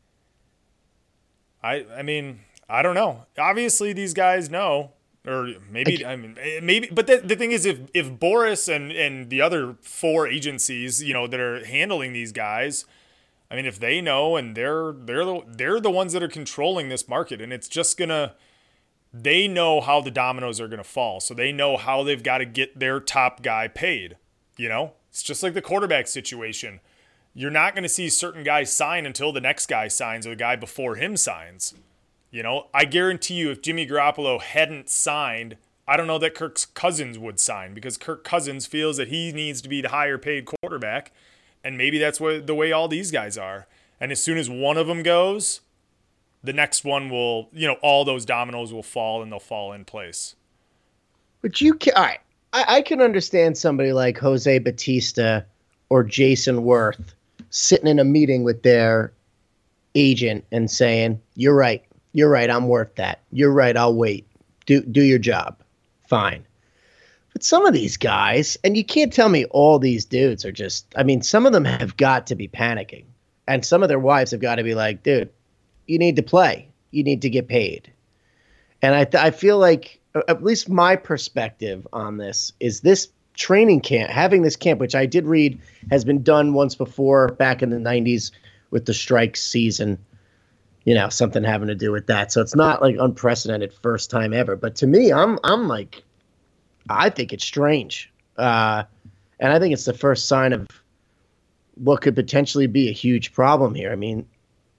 I I mean, I don't know. Obviously, these guys know, or maybe I mean eh, maybe. But the, the thing is, if if Boris and and the other four agencies, you know, that are handling these guys, I mean, if they know and they're they're the they're the ones that are controlling this market, and it's just gonna. They know how the dominoes are gonna fall, so they know how they've got to get their top guy paid. You know, it's just like the quarterback situation. You're not going to see certain guys sign until the next guy signs or the guy before him signs. You know, I guarantee you if Jimmy Garoppolo hadn't signed, I don't know that Kirk Cousins would sign, because Kirk Cousins feels that he needs to be the higher paid quarterback. And maybe that's what, the way all these guys are. And as soon as one of them goes, the next one will, you know, all those dominoes will fall and they'll fall in place. But you can, all right, I, I can understand somebody like Jose Batista or Jason Worth sitting in a meeting with their agent and saying, you're right, you're right, I'm worth that. You're right, I'll wait. Do do your job. Fine. But some of these guys, and you can't tell me all these dudes are just, I mean, some of them have got to be panicking. And some of their wives have got to be like, dude, you need to play. You need to get paid. And I th- I feel like, at least my perspective on this, is this training camp, having this camp, which I did read has been done once before back in the nineties with the strike season, you know, something having to do with that. So it's not like unprecedented first time ever. But to me, I'm I'm like, I think it's strange. Uh, and I think it's the first sign of what could potentially be a huge problem here. I mean,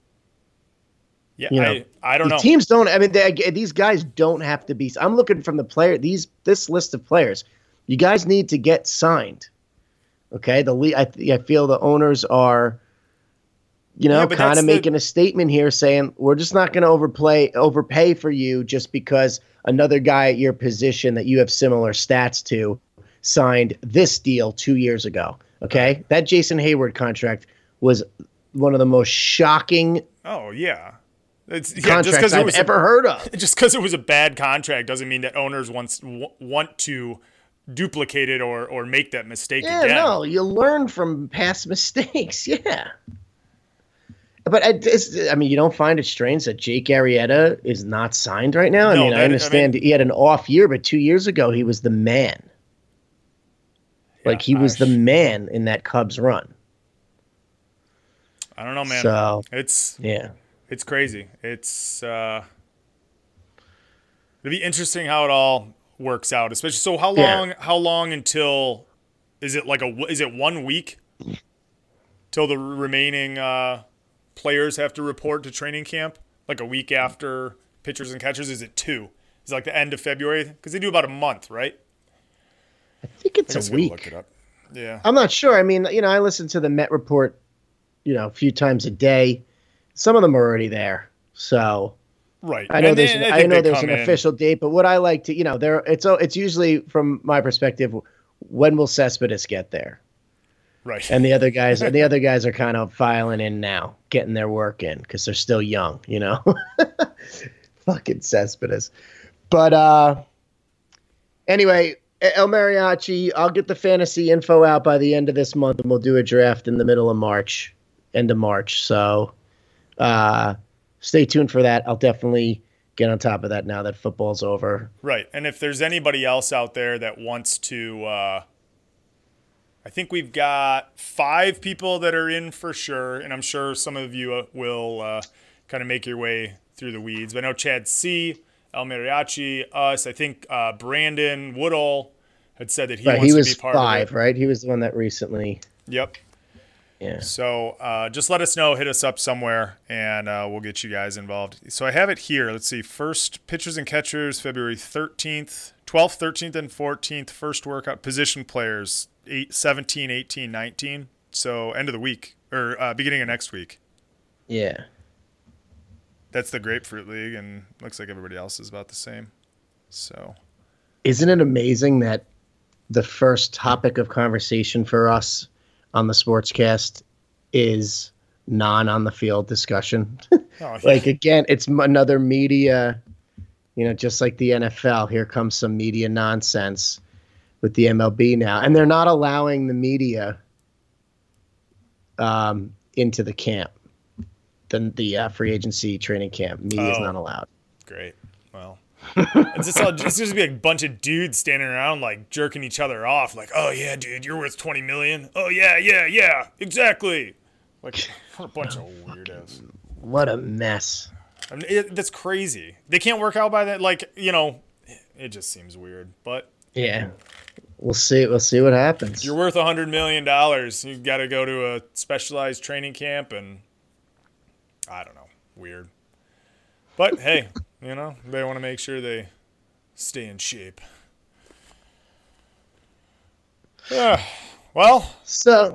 yeah, you know, I, I don't know. Teams don't, I mean, they, these guys don't have to be, I'm looking from the player, these, this list of players, you guys need to get signed. Okay. The league, I, I feel the owners are, you know, Yeah, kind of the- making a statement here saying, we're just not going to overplay, overpay for you just because another guy at your position that you have similar stats to signed this deal two years ago. Okay. That Jason Hayward contract was one of the most shocking Oh, yeah. It's, yeah, contracts just 'cause it I've was a- ever heard of. Just because it was a bad contract doesn't mean that owners wants, w- want to duplicate it or, or make that mistake Yeah, again. no, you learn from past mistakes. Yeah. But I, it's, I mean, you don't find it strange that Jake Arrieta is not signed right now? I No, mean, that- I I understand mean- he had an off year, but two years ago he was the man. Like, he Yeah, was I- the man in that Cubs run. I don't know, man. So, It's yeah. it's crazy. It's uh, it'll be interesting how it all works out. Especially, so how Yeah. long? How long until? Is it like a? Is it one week till the remaining uh, players have to report to training camp? Like a week after pitchers and catchers? Is it two? Is it like the end of February? Because they do about a month, right? I think it's I guess a I gotta week. Look it up. Yeah. I'm not sure. I mean, you know, I listen to the Met Report, you know, a few times a day. Some of them are already there. So Right. I know And there's they- an, I I think know they there's come an in- official date, but what I like to, you know, there it's it's usually from my perspective, when will Cespedes get there? Right. And the other guys, the other guys are kind of filing in now, getting their work in because they're still young, you know. Fucking Cespedes. But uh, anyway, El Mariachi, I'll get the fantasy info out by the end of this month, and we'll do a draft in the middle of March, end of March. So uh, stay tuned for that. I'll definitely get on top of that now that football's over. Right. And if there's anybody else out there that wants to, uh, I think we've got five people that are in for sure. And I'm sure some of you uh, will uh, kind of make your way through the weeds. But I know Chad C., El Mariachi, us, I think uh, Brandon Woodall had said that he But wants he was to be part five, of it. right? He was the one that recently. Yep. Yeah. So uh, just let us know, hit us up somewhere, and uh, we'll get you guys involved. So I have it here. Let's see. First pitchers and catchers, February thirteenth, twelfth, thirteenth, and fourteenth. First workout, position players, eight, seventeen, eighteen, nineteen. So end of the week, or uh, beginning of next week. Yeah. That's the Grapefruit League, and looks like everybody else is about the same. So Isn't it amazing that the first topic of conversation for us on the Sportscast is non on the field discussion? oh, yeah. Like, again, it's m- another media, you know, just like the N F L. Here comes some media nonsense with the M L B now. And they're not allowing the media um, into the camp, the, the uh, free agency training camp. Media is Oh. not allowed. Great. Well, it's just all, it's just be a bunch of dudes standing around like jerking each other off. Like, oh yeah, dude, you're worth twenty million. Oh yeah, yeah, yeah, exactly. Like, what a bunch of weirdos. What a mess. I mean, it, that's crazy. They can't work out by that. Like, you know, it just seems weird. But Yeah. We'll see. We'll see what happens. you're worth a hundred million dollars. You've got to go to a specialized training camp, and I don't know, weird. But hey, you know, they want to make sure they stay in shape. Yeah. Well, So,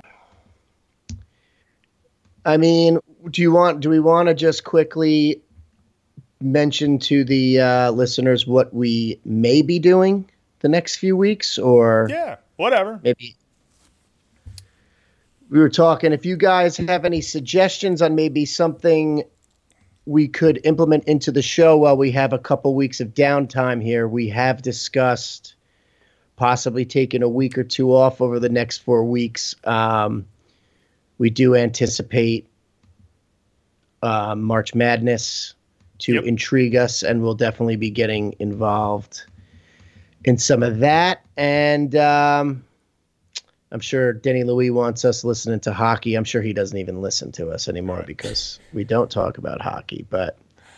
I mean, do you want? Do we want to just quickly mention to the uh, listeners what we may be doing the next few weeks, or yeah, whatever. maybe we were talking? If you guys have any suggestions on maybe something we could implement into the show while we have a couple weeks of downtime here, we have discussed possibly taking a week or two off over the next four weeks. Um, we do anticipate uh, March Madness to Yep. intrigue us, and we'll definitely be getting involved in some of that. And um, I'm sure Denny Louis wants us listening to hockey. I'm sure he doesn't even listen to us anymore Right. because we don't talk about hockey. But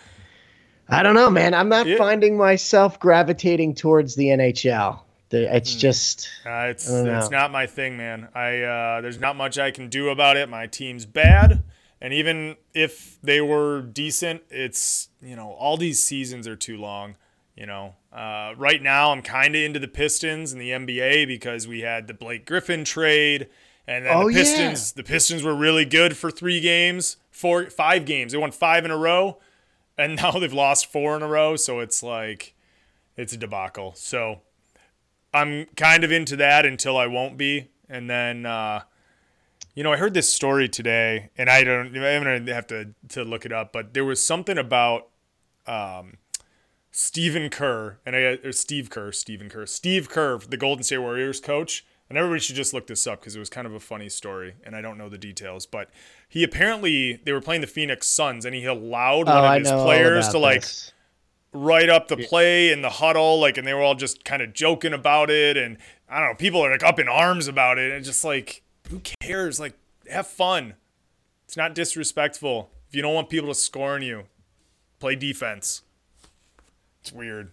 I don't know, man. I'm not Yeah. finding myself gravitating towards the N H L. The- It's just Uh, it's I don't it's know. not my thing, man. I uh, there's not much I can do about it. My team's bad, and even if they were decent, it's you know all these seasons are too long. You know, uh, right now I'm kind of into the Pistons in the N B A because we had the Blake Griffin trade, and then Oh, the yeah. Pistons. The Pistons were really good for three games, four, five games. They won five in a row, and now they've lost four in a row. So it's like it's a debacle. So I'm kind of into that until I won't be. And then, uh, you know, I heard this story today, and I don't, I'm going to have to, to look it up, but there was something about um, Stephen Kerr, and I, or Steve Kerr, Stephen Kerr, Steve Kerr, the Golden State Warriors coach. And everybody should just look this up because it was kind of a funny story, and I don't know the details. But he apparently, they were playing the Phoenix Suns, and he allowed Oh, one of I his know all players about to, like, this. write up the play in the huddle, like, and they were all just kind of joking about it, and I don't know, people are like up in arms about it, and it's just like, who cares? Like, have fun. It's not disrespectful. If you don't want people to score on you, play defense. It's weird.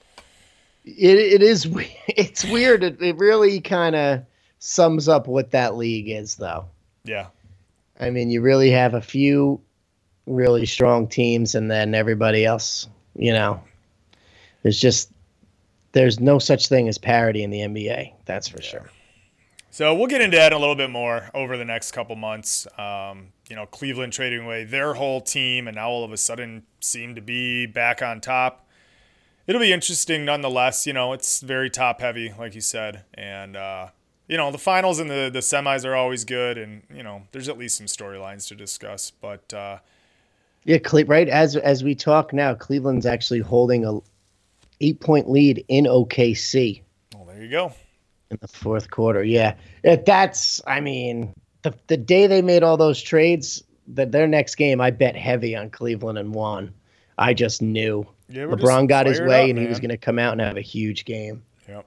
It it is we- it's weird. It, it really kind of sums up what that league is, though. Yeah. I mean, you really have a few really strong teams, and then everybody else. You know, there's just there's no such thing as parity in the N B A. That's for sure. So we'll get into that a little bit more over the next couple months. Um, you know, Cleveland trading away their whole team, and now all of a sudden seem to be back on top. It'll be interesting nonetheless. You know, it's very top heavy, like you said. And, uh, you know, the finals and the, the semis are always good. And, you know, there's at least some storylines to discuss. But, uh, Yeah, Cle- right. As as we talk now, Cleveland's actually holding a eight point lead in O K C well, there you go. in the fourth quarter. Yeah, if that's. I mean, the the day they made all those trades, that their next game, I bet heavy on Cleveland and won. I just knew Yeah, we're LeBron just got his fired way, up, and he was man. going to come out and have a huge game. Yep.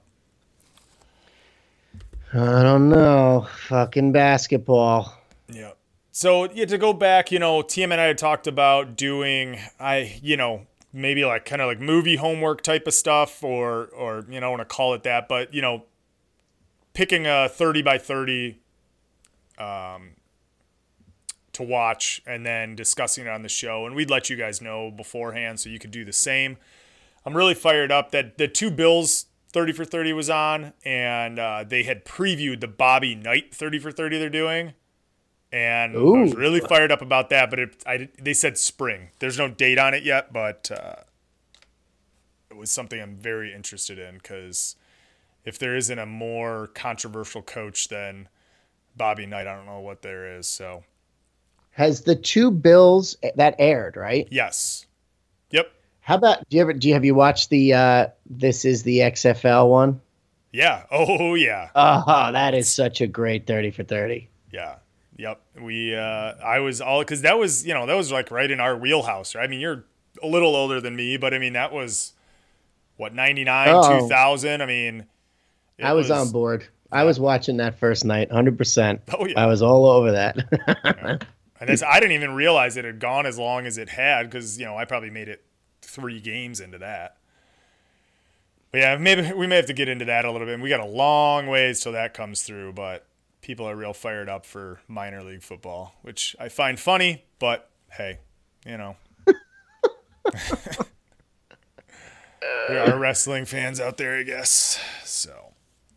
I don't know, fucking basketball. Yeah. So yeah, to go back, you know, T M and I had talked about doing, I, you know, maybe like kind of like movie homework type of stuff, or, or you know, I want to call it that, but you know, picking a thirty by thirty, um, to watch and then discussing it on the show, and we'd let you guys know beforehand so you could do the same. I'm really fired up that the two Bills thirty for thirty was on, and uh, they had previewed the Bobby Knight thirty for thirty they're doing. And I was Ooh. really fired up about that, but it, I, they said spring. There's no date on it yet, but uh, it was something I'm very interested in because if there isn't a more controversial coach than Bobby Knight, I don't know what there is. So, Has the two Bills that aired, right? yes. Yep. How about do you ever do you have you watched the uh This Is the X F L one? Yeah. Oh, yeah. Oh, that is such a great thirty for thirty. Yeah. Yep. We, uh, I was all, cause that was, you know, that was like right in our wheelhouse, right? I mean, you're a little older than me, but I mean, that was what, ninety-nine, Oh. two thousand. I mean, it I was, on board. I was watching that first night, one hundred percent. Oh, yeah. I was all over that. And this, I didn't even realize it had gone as long as it had. Cause you know, I probably made it three games into that. But yeah, maybe we may have to get into that a little bit. And we got a long ways till that comes through, but people are real fired up for minor league football, which I find funny, but hey, you know, There are wrestling fans out there, I guess. So,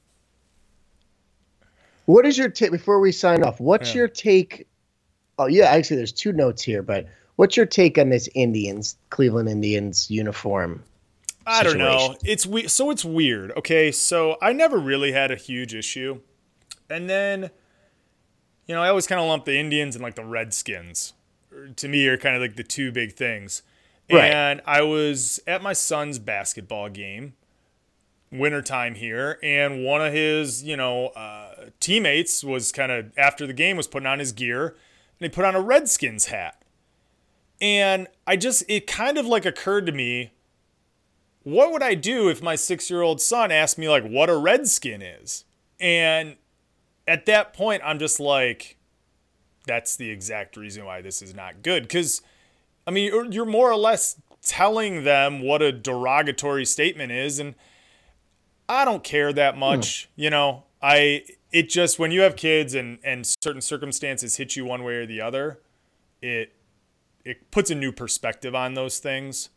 what is your take before we sign off? What's Yeah. your take? Oh, yeah, actually, there's two notes here, but what's your take on this Indians, Cleveland Indians uniform? I don't know. situation? It's we so it's weird. Okay, so I never really had a huge issue, and then, you know, I always kind of lump the Indians and like the Redskins. To me, are kind of like the two big things. Right. And I was at my son's basketball game, wintertime here, and one of his, you know, uh, teammates was kind of, after the game, was putting on his gear, and he put on a Redskins hat. And I just, it kind of like occurred to me, what would I do if my six-year-old son asked me, like, what a Redskin is? And at that point, I'm just like, that's the exact reason why this is not good. Because, I mean, you're- you're more or less telling them what a derogatory statement is, and I don't care that much. You know, I it just, when you have kids and, and certain circumstances hit you one way or the other, it it puts a new perspective on those things.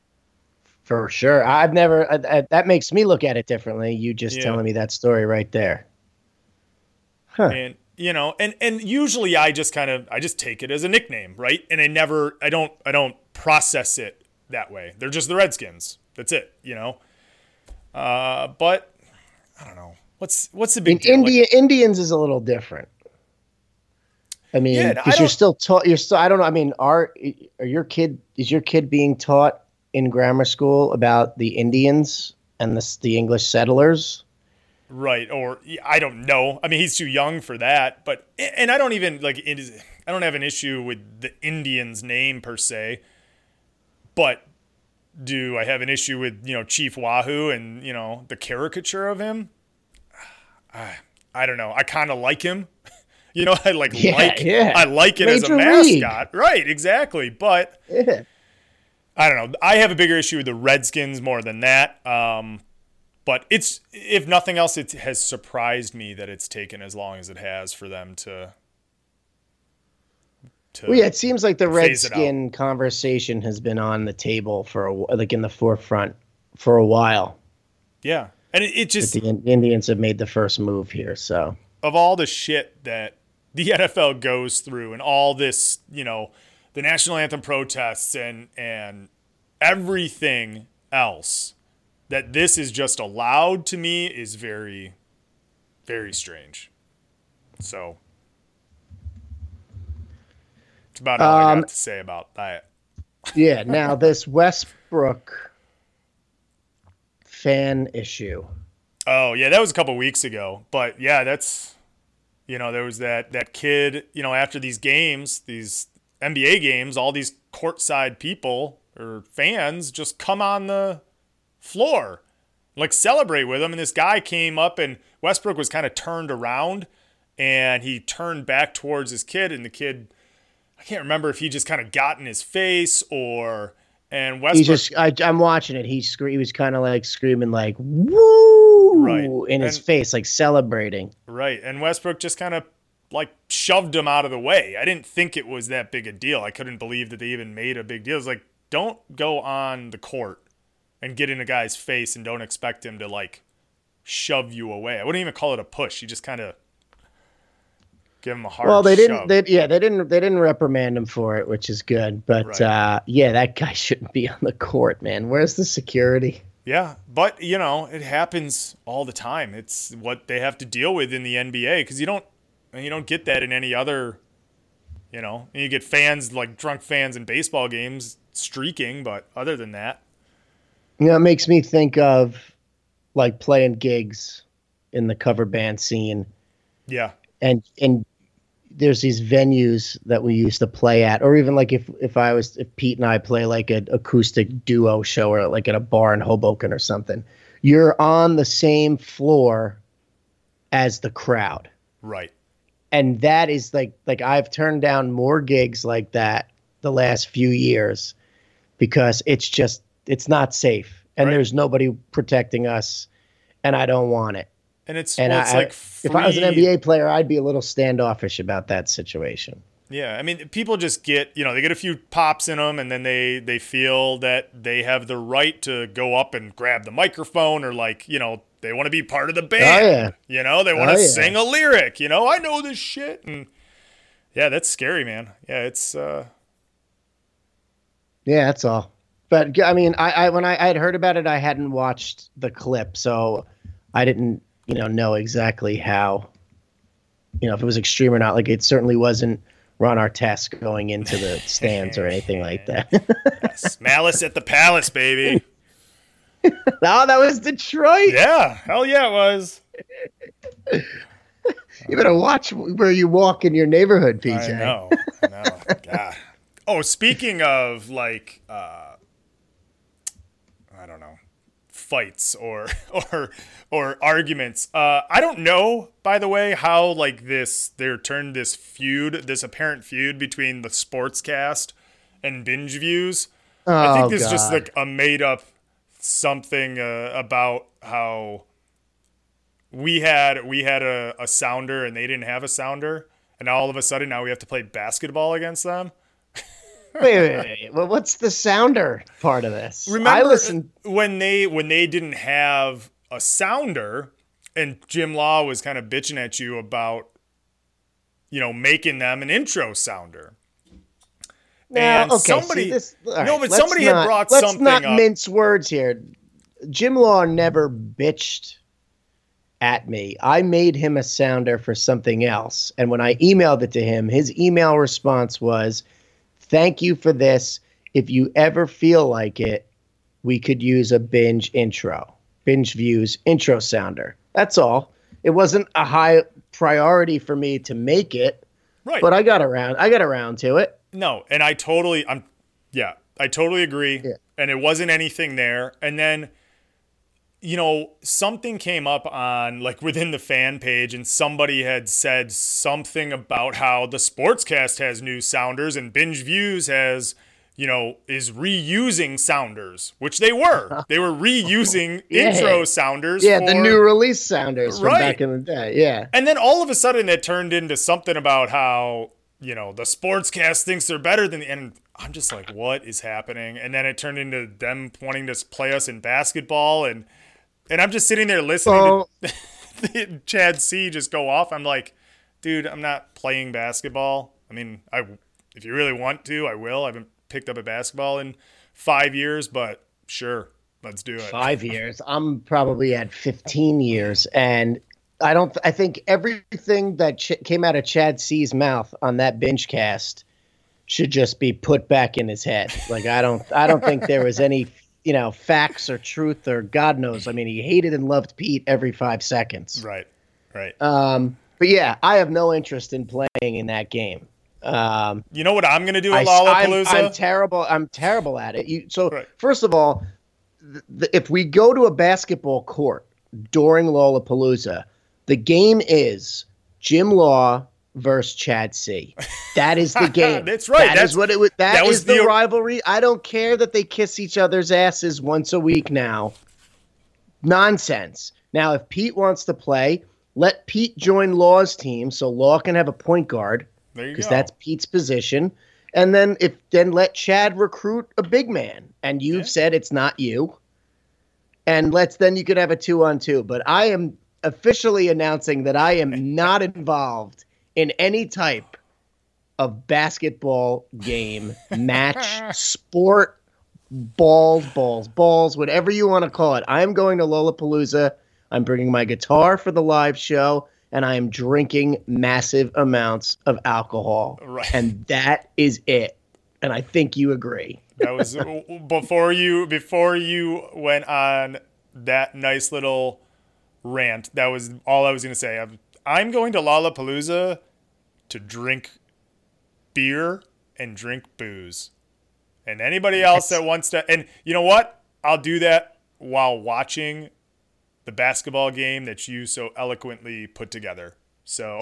For sure. I've never, I, I, that makes me look at it differently. You just Yeah. telling me that story right there. Huh. And, you know, and, and usually I just kind of, I just take it as a nickname, right? And I never, I don't, I don't process it that way. They're just the Redskins. That's it, you know? Uh, but I don't know. What's, what's the big In deal? Like- India, Indians is a little different. I mean, Yeah, I because you're don't- still taught, you're still, I don't know. I mean, are, are your kid, is your kid being taught in grammar school about the Indians and the, the English settlers? Right. Or I don't know. I mean, he's too young for that, but, and I don't even like, it is, I don't have an issue with the Indian's name per se, but do I have an issue with, you know, Chief Wahoo and, you know, the caricature of him? I, I don't know. I kind of like him. You know, I like, Yeah, like, yeah. I like it as a Major League. mascot. Right. Exactly. But Yeah. I don't know. I have a bigger issue with the Redskins more than that. Um, but it's, if nothing else, it has surprised me that it's taken as long as it has for them to. to Well, yeah, it seems like the phase it out. Redskin conversation has been on the table for a, wh- like in the forefront for a while. Yeah. And it, it But just, the In- Indians have made the first move here, so of all the shit that the N F L goes through and all this, you know, the national anthem protests and and everything else, that this is just allowed to me is very, very strange. So it's about all I Um, got to say about that. yeah. Now this Westbrook fan issue. Oh yeah, that was a couple weeks ago. But yeah, that's, you know, there was that that kid, you know, after these games, these N B A games, all these courtside people or fans just come on the floor, like celebrate with him. And this guy came up and Westbrook was kind of turned around and he turned back towards his kid, and the kid, I can't remember if he just kind of got in his face or, and Westbrook. He just, I, I'm watching it. He scre- He was kind of like screaming, like "woo" Right. in his And- face, like celebrating. Right. And Westbrook just kind of like shoved him out of the way. I didn't think it was that big a deal. I couldn't believe that they even made a big deal. It's like, don't go on the court and get in a guy's face and don't expect him to like shove you away. I wouldn't even call it a push. You just kind of give him a hard Well, they didn't. shove. They, yeah, they didn't. They didn't reprimand him for it, which is good. But Right. uh, yeah, that guy shouldn't be on the court, man. Where's the security? Yeah, but you know, it happens all the time. It's what they have to deal with in the N B A because you don't you don't get that in any other, you know, you get fans like drunk fans in baseball games streaking, but other than that, You know, it makes me think of like playing gigs in the cover band scene, yeah, and and there's these venues that we used to play at, or even like if if I was if Pete and I play like an acoustic duo show or like at a bar in Hoboken or something, you're on the same floor as the crowd. right, And that is like like I've turned down more gigs like that the last few years because it's just it's not safe and Right. there's nobody protecting us, and I don't want it. and it's And well, I, it's like if I was an free- N B A player, I'd be a little standoffish about that situation. Yeah, I mean, people just get, you know, they get a few pops in them, and then they they feel that they have the right to go up and grab the microphone, or like, you know, they want to be part of the band. Oh, yeah. You know, they want to Oh, yeah. sing a lyric. You know, I know this shit, and yeah, that's scary, man. Yeah, it's. uh Yeah, that's all. But I mean, I, I when I had heard about it, I hadn't watched the clip, so I didn't, you know, know exactly how, you know, if it was extreme or not. Like, it certainly wasn't Ron Artest going into the stands or anything like that. yes. Malice at the Palace, baby. Oh, that was Detroit. Yeah, hell yeah, it was. You better watch where you walk in your neighborhood, P J. I know. I know. God. Oh, speaking of like, uh, I don't know, fights or or or arguments. Uh, I don't know, by the way, how like this they're turned this feud, this apparent feud between the Sportscast and Binge Views. Oh, I think this is God. just like a made up something uh, about how we had we had a, a sounder and they didn't have a sounder, and now all of a sudden now we have to play basketball against them. Wait, wait, wait, wait. Well, what's the sounder part of this? Remember I listened. when they when they didn't have a sounder, and Jim Law was kind of bitching at you about, you know, making them an intro sounder. Now, And okay, somebody, see, this, all no, right, but let's somebody had not- brought let's something not up. mince words here. Jim Law never bitched at me. I made him a sounder for something else, and when I emailed it to him, his email response was, "Thank you for this. If you ever feel like it, we could use a binge intro, binge views intro sounder." That's all. It wasn't a high priority for me to make it, Right. but I got around. I got around to it. No, and I totally, I'm, yeah, I totally agree. Yeah. And it wasn't anything there. And then, you know, something came up on like within the fan page, and somebody had said something about how the Sportscast has new sounders and Binge Views has, you know, is reusing sounders, which they were. They were reusing Yeah. intro sounders. Yeah, for, the new release sounders from Right. back in the day. Yeah. And then all of a sudden it turned into something about how, you know, the Sportscast thinks they're better than the, and I'm just like, what is happening? And then it turned into them wanting to play us in basketball, and and I'm just sitting there listening So, to Chad C just go off. I'm like, dude, I'm not playing basketball. I mean, I if you really want to, I will. I haven't picked up a basketball in five years, but sure, let's do it. five years. I'm probably at fifteen years, and I don't. I think everything that ch- came out of Chad C's mouth on that binge cast should just be put back in his head. Like I don't. I don't think there was any, you know, facts or truth or God knows. I mean, he hated and loved Pete every five seconds. Right, right. Um, but yeah, I have no interest in playing in that game. Um, You know what I'm gonna do I, at I'm, Lollapalooza? I'm terrible. I'm terrible at it. You, so Right. first of all, th- th- if we go to a basketball court during Lollapalooza, the game is Jim Law versus Chad C. That is the game. That's right. That That's- is what it was. that that was is the, the- rivalry. I don't care that they kiss each other's asses once a week now. Nonsense. Now, if Pete wants to play, let Pete join Law's team so Law can have a point guard. There you Because go. that's Pete's position. And then if then let Chad recruit a big man. And you've Yeah. said it's not you. And let's then you could have a two on two. But I am officially announcing that I am not involved in any type of basketball game, match, sport, balls, balls, balls, whatever you want to call it. I am going to Lollapalooza. I'm bringing my guitar for the live show, and I am drinking massive amounts of alcohol. Right. And that is it. And I think you agree. That was before you before you went on that nice little rant. That was all I was going to say. I'm, I'm going to Lollapalooza to drink beer and drink booze. And anybody else that wants to, and you know what? I'll do that while watching the basketball game that you so eloquently put together. So,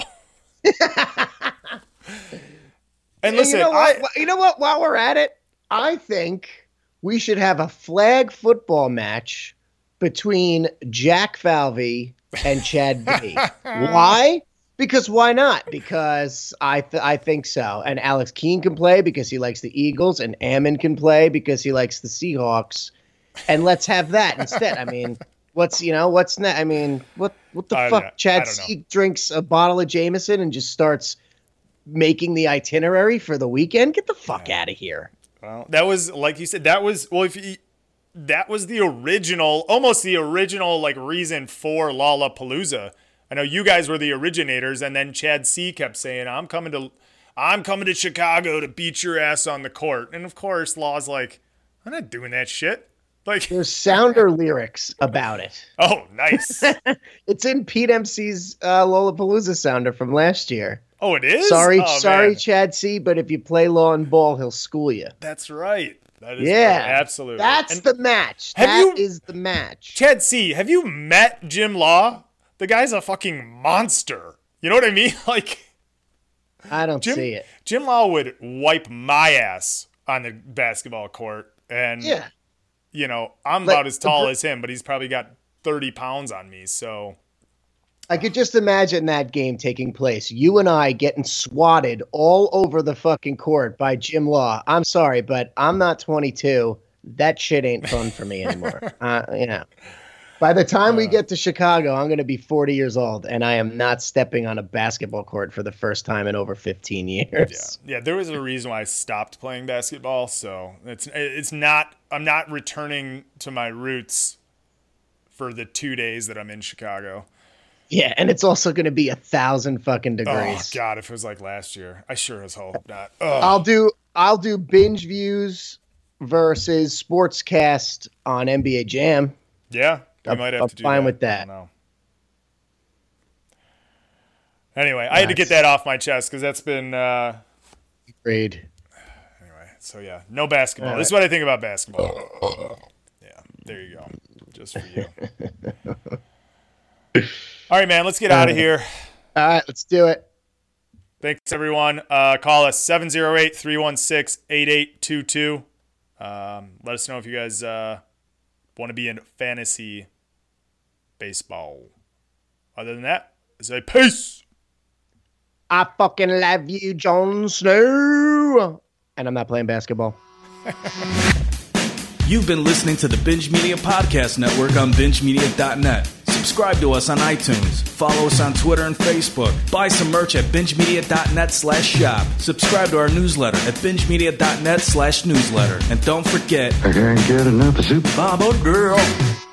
and listen, you know I, what? you know what? While we're at it, I think we should have a flag football match between Jack Falvey and Chad B. Why? Because why not? Because I th- I think so. And Alex Keane can play because he likes the Eagles, and Ammon can play because he likes the Seahawks. And let's have that instead. I mean, what's you know what's next? I mean, what what the I fuck? don't- I Chad don't know. Sieg drinks a bottle of Jameson and just starts making the itinerary for the weekend. Get the fuck out of here. Well, that was like you said. That was well. If you, that was the original, almost the original like reason for Lollapalooza. I know you guys were the originators, and then Chad C kept saying, "I'm coming to, I'm coming to Chicago to beat your ass on the court." And of course, Law's like, "I'm not doing that shit." Like, There's sounder lyrics about it. oh, nice. It's in Pete M C's uh, Lollapalooza sounder from last year. Oh, it is. Sorry, Oh, sorry, man. Chad C, but if you play law and ball, he'll school you. That's right. That is Yeah, right. Absolutely. That's And the match. have That you- is the match. Chad C. Have you met Jim Law? The guy's a fucking monster. You know what I mean? Like. I don't Jim, see it. Jim Law would wipe my ass on the basketball court. And, Yeah. you know, I'm Like, about as tall the- as him, but he's probably got thirty pounds on me. So, I could just imagine that game taking place. You and I getting swatted all over the fucking court by Jim Law. I'm sorry, but I'm not twenty-two. That shit ain't fun for me anymore. uh, you know. By the time we get to Chicago, I'm going to be forty years old, and I am not stepping on a basketball court for the first time in over fifteen yeah. years. Yeah, there was a reason why I stopped playing basketball. So, it's it's not, I'm not returning to my roots for the two days that I'm in Chicago. Yeah, and it's also going to be a thousand fucking Oh, degrees. God, if it was like last year. I sure as hell hope not. Ugh. I'll do I'll do binge views versus sportscast on N B A Jam. Yeah, we I'm- might have I'm to do fine that. with that. I don't know. Anyway, I had to get Nice. that off my chest because that's been uh, Agreed. anyway. So yeah, no basketball. All This is what I think about basketball. Yeah, there you go. Just for you. All right, man. Let's get out of here. All right, let's do it. Thanks, everyone. Uh, call us seven oh eight, three one six, eight eight two two. Um, let us know if you guys uh, want to be in fantasy baseball. Other than that, I say peace. I fucking love you, Jon Snow. And I'm not playing basketball. You've been listening to the Binge Media Podcast Network on binge media dot net. Subscribe to us on iTunes. Follow us on Twitter and Facebook. Buy some merch at binge media dot net slash shop. Subscribe to our newsletter at binge media dot net slash newsletter. And don't forget, I can't get enough of soup. Bobo Girl.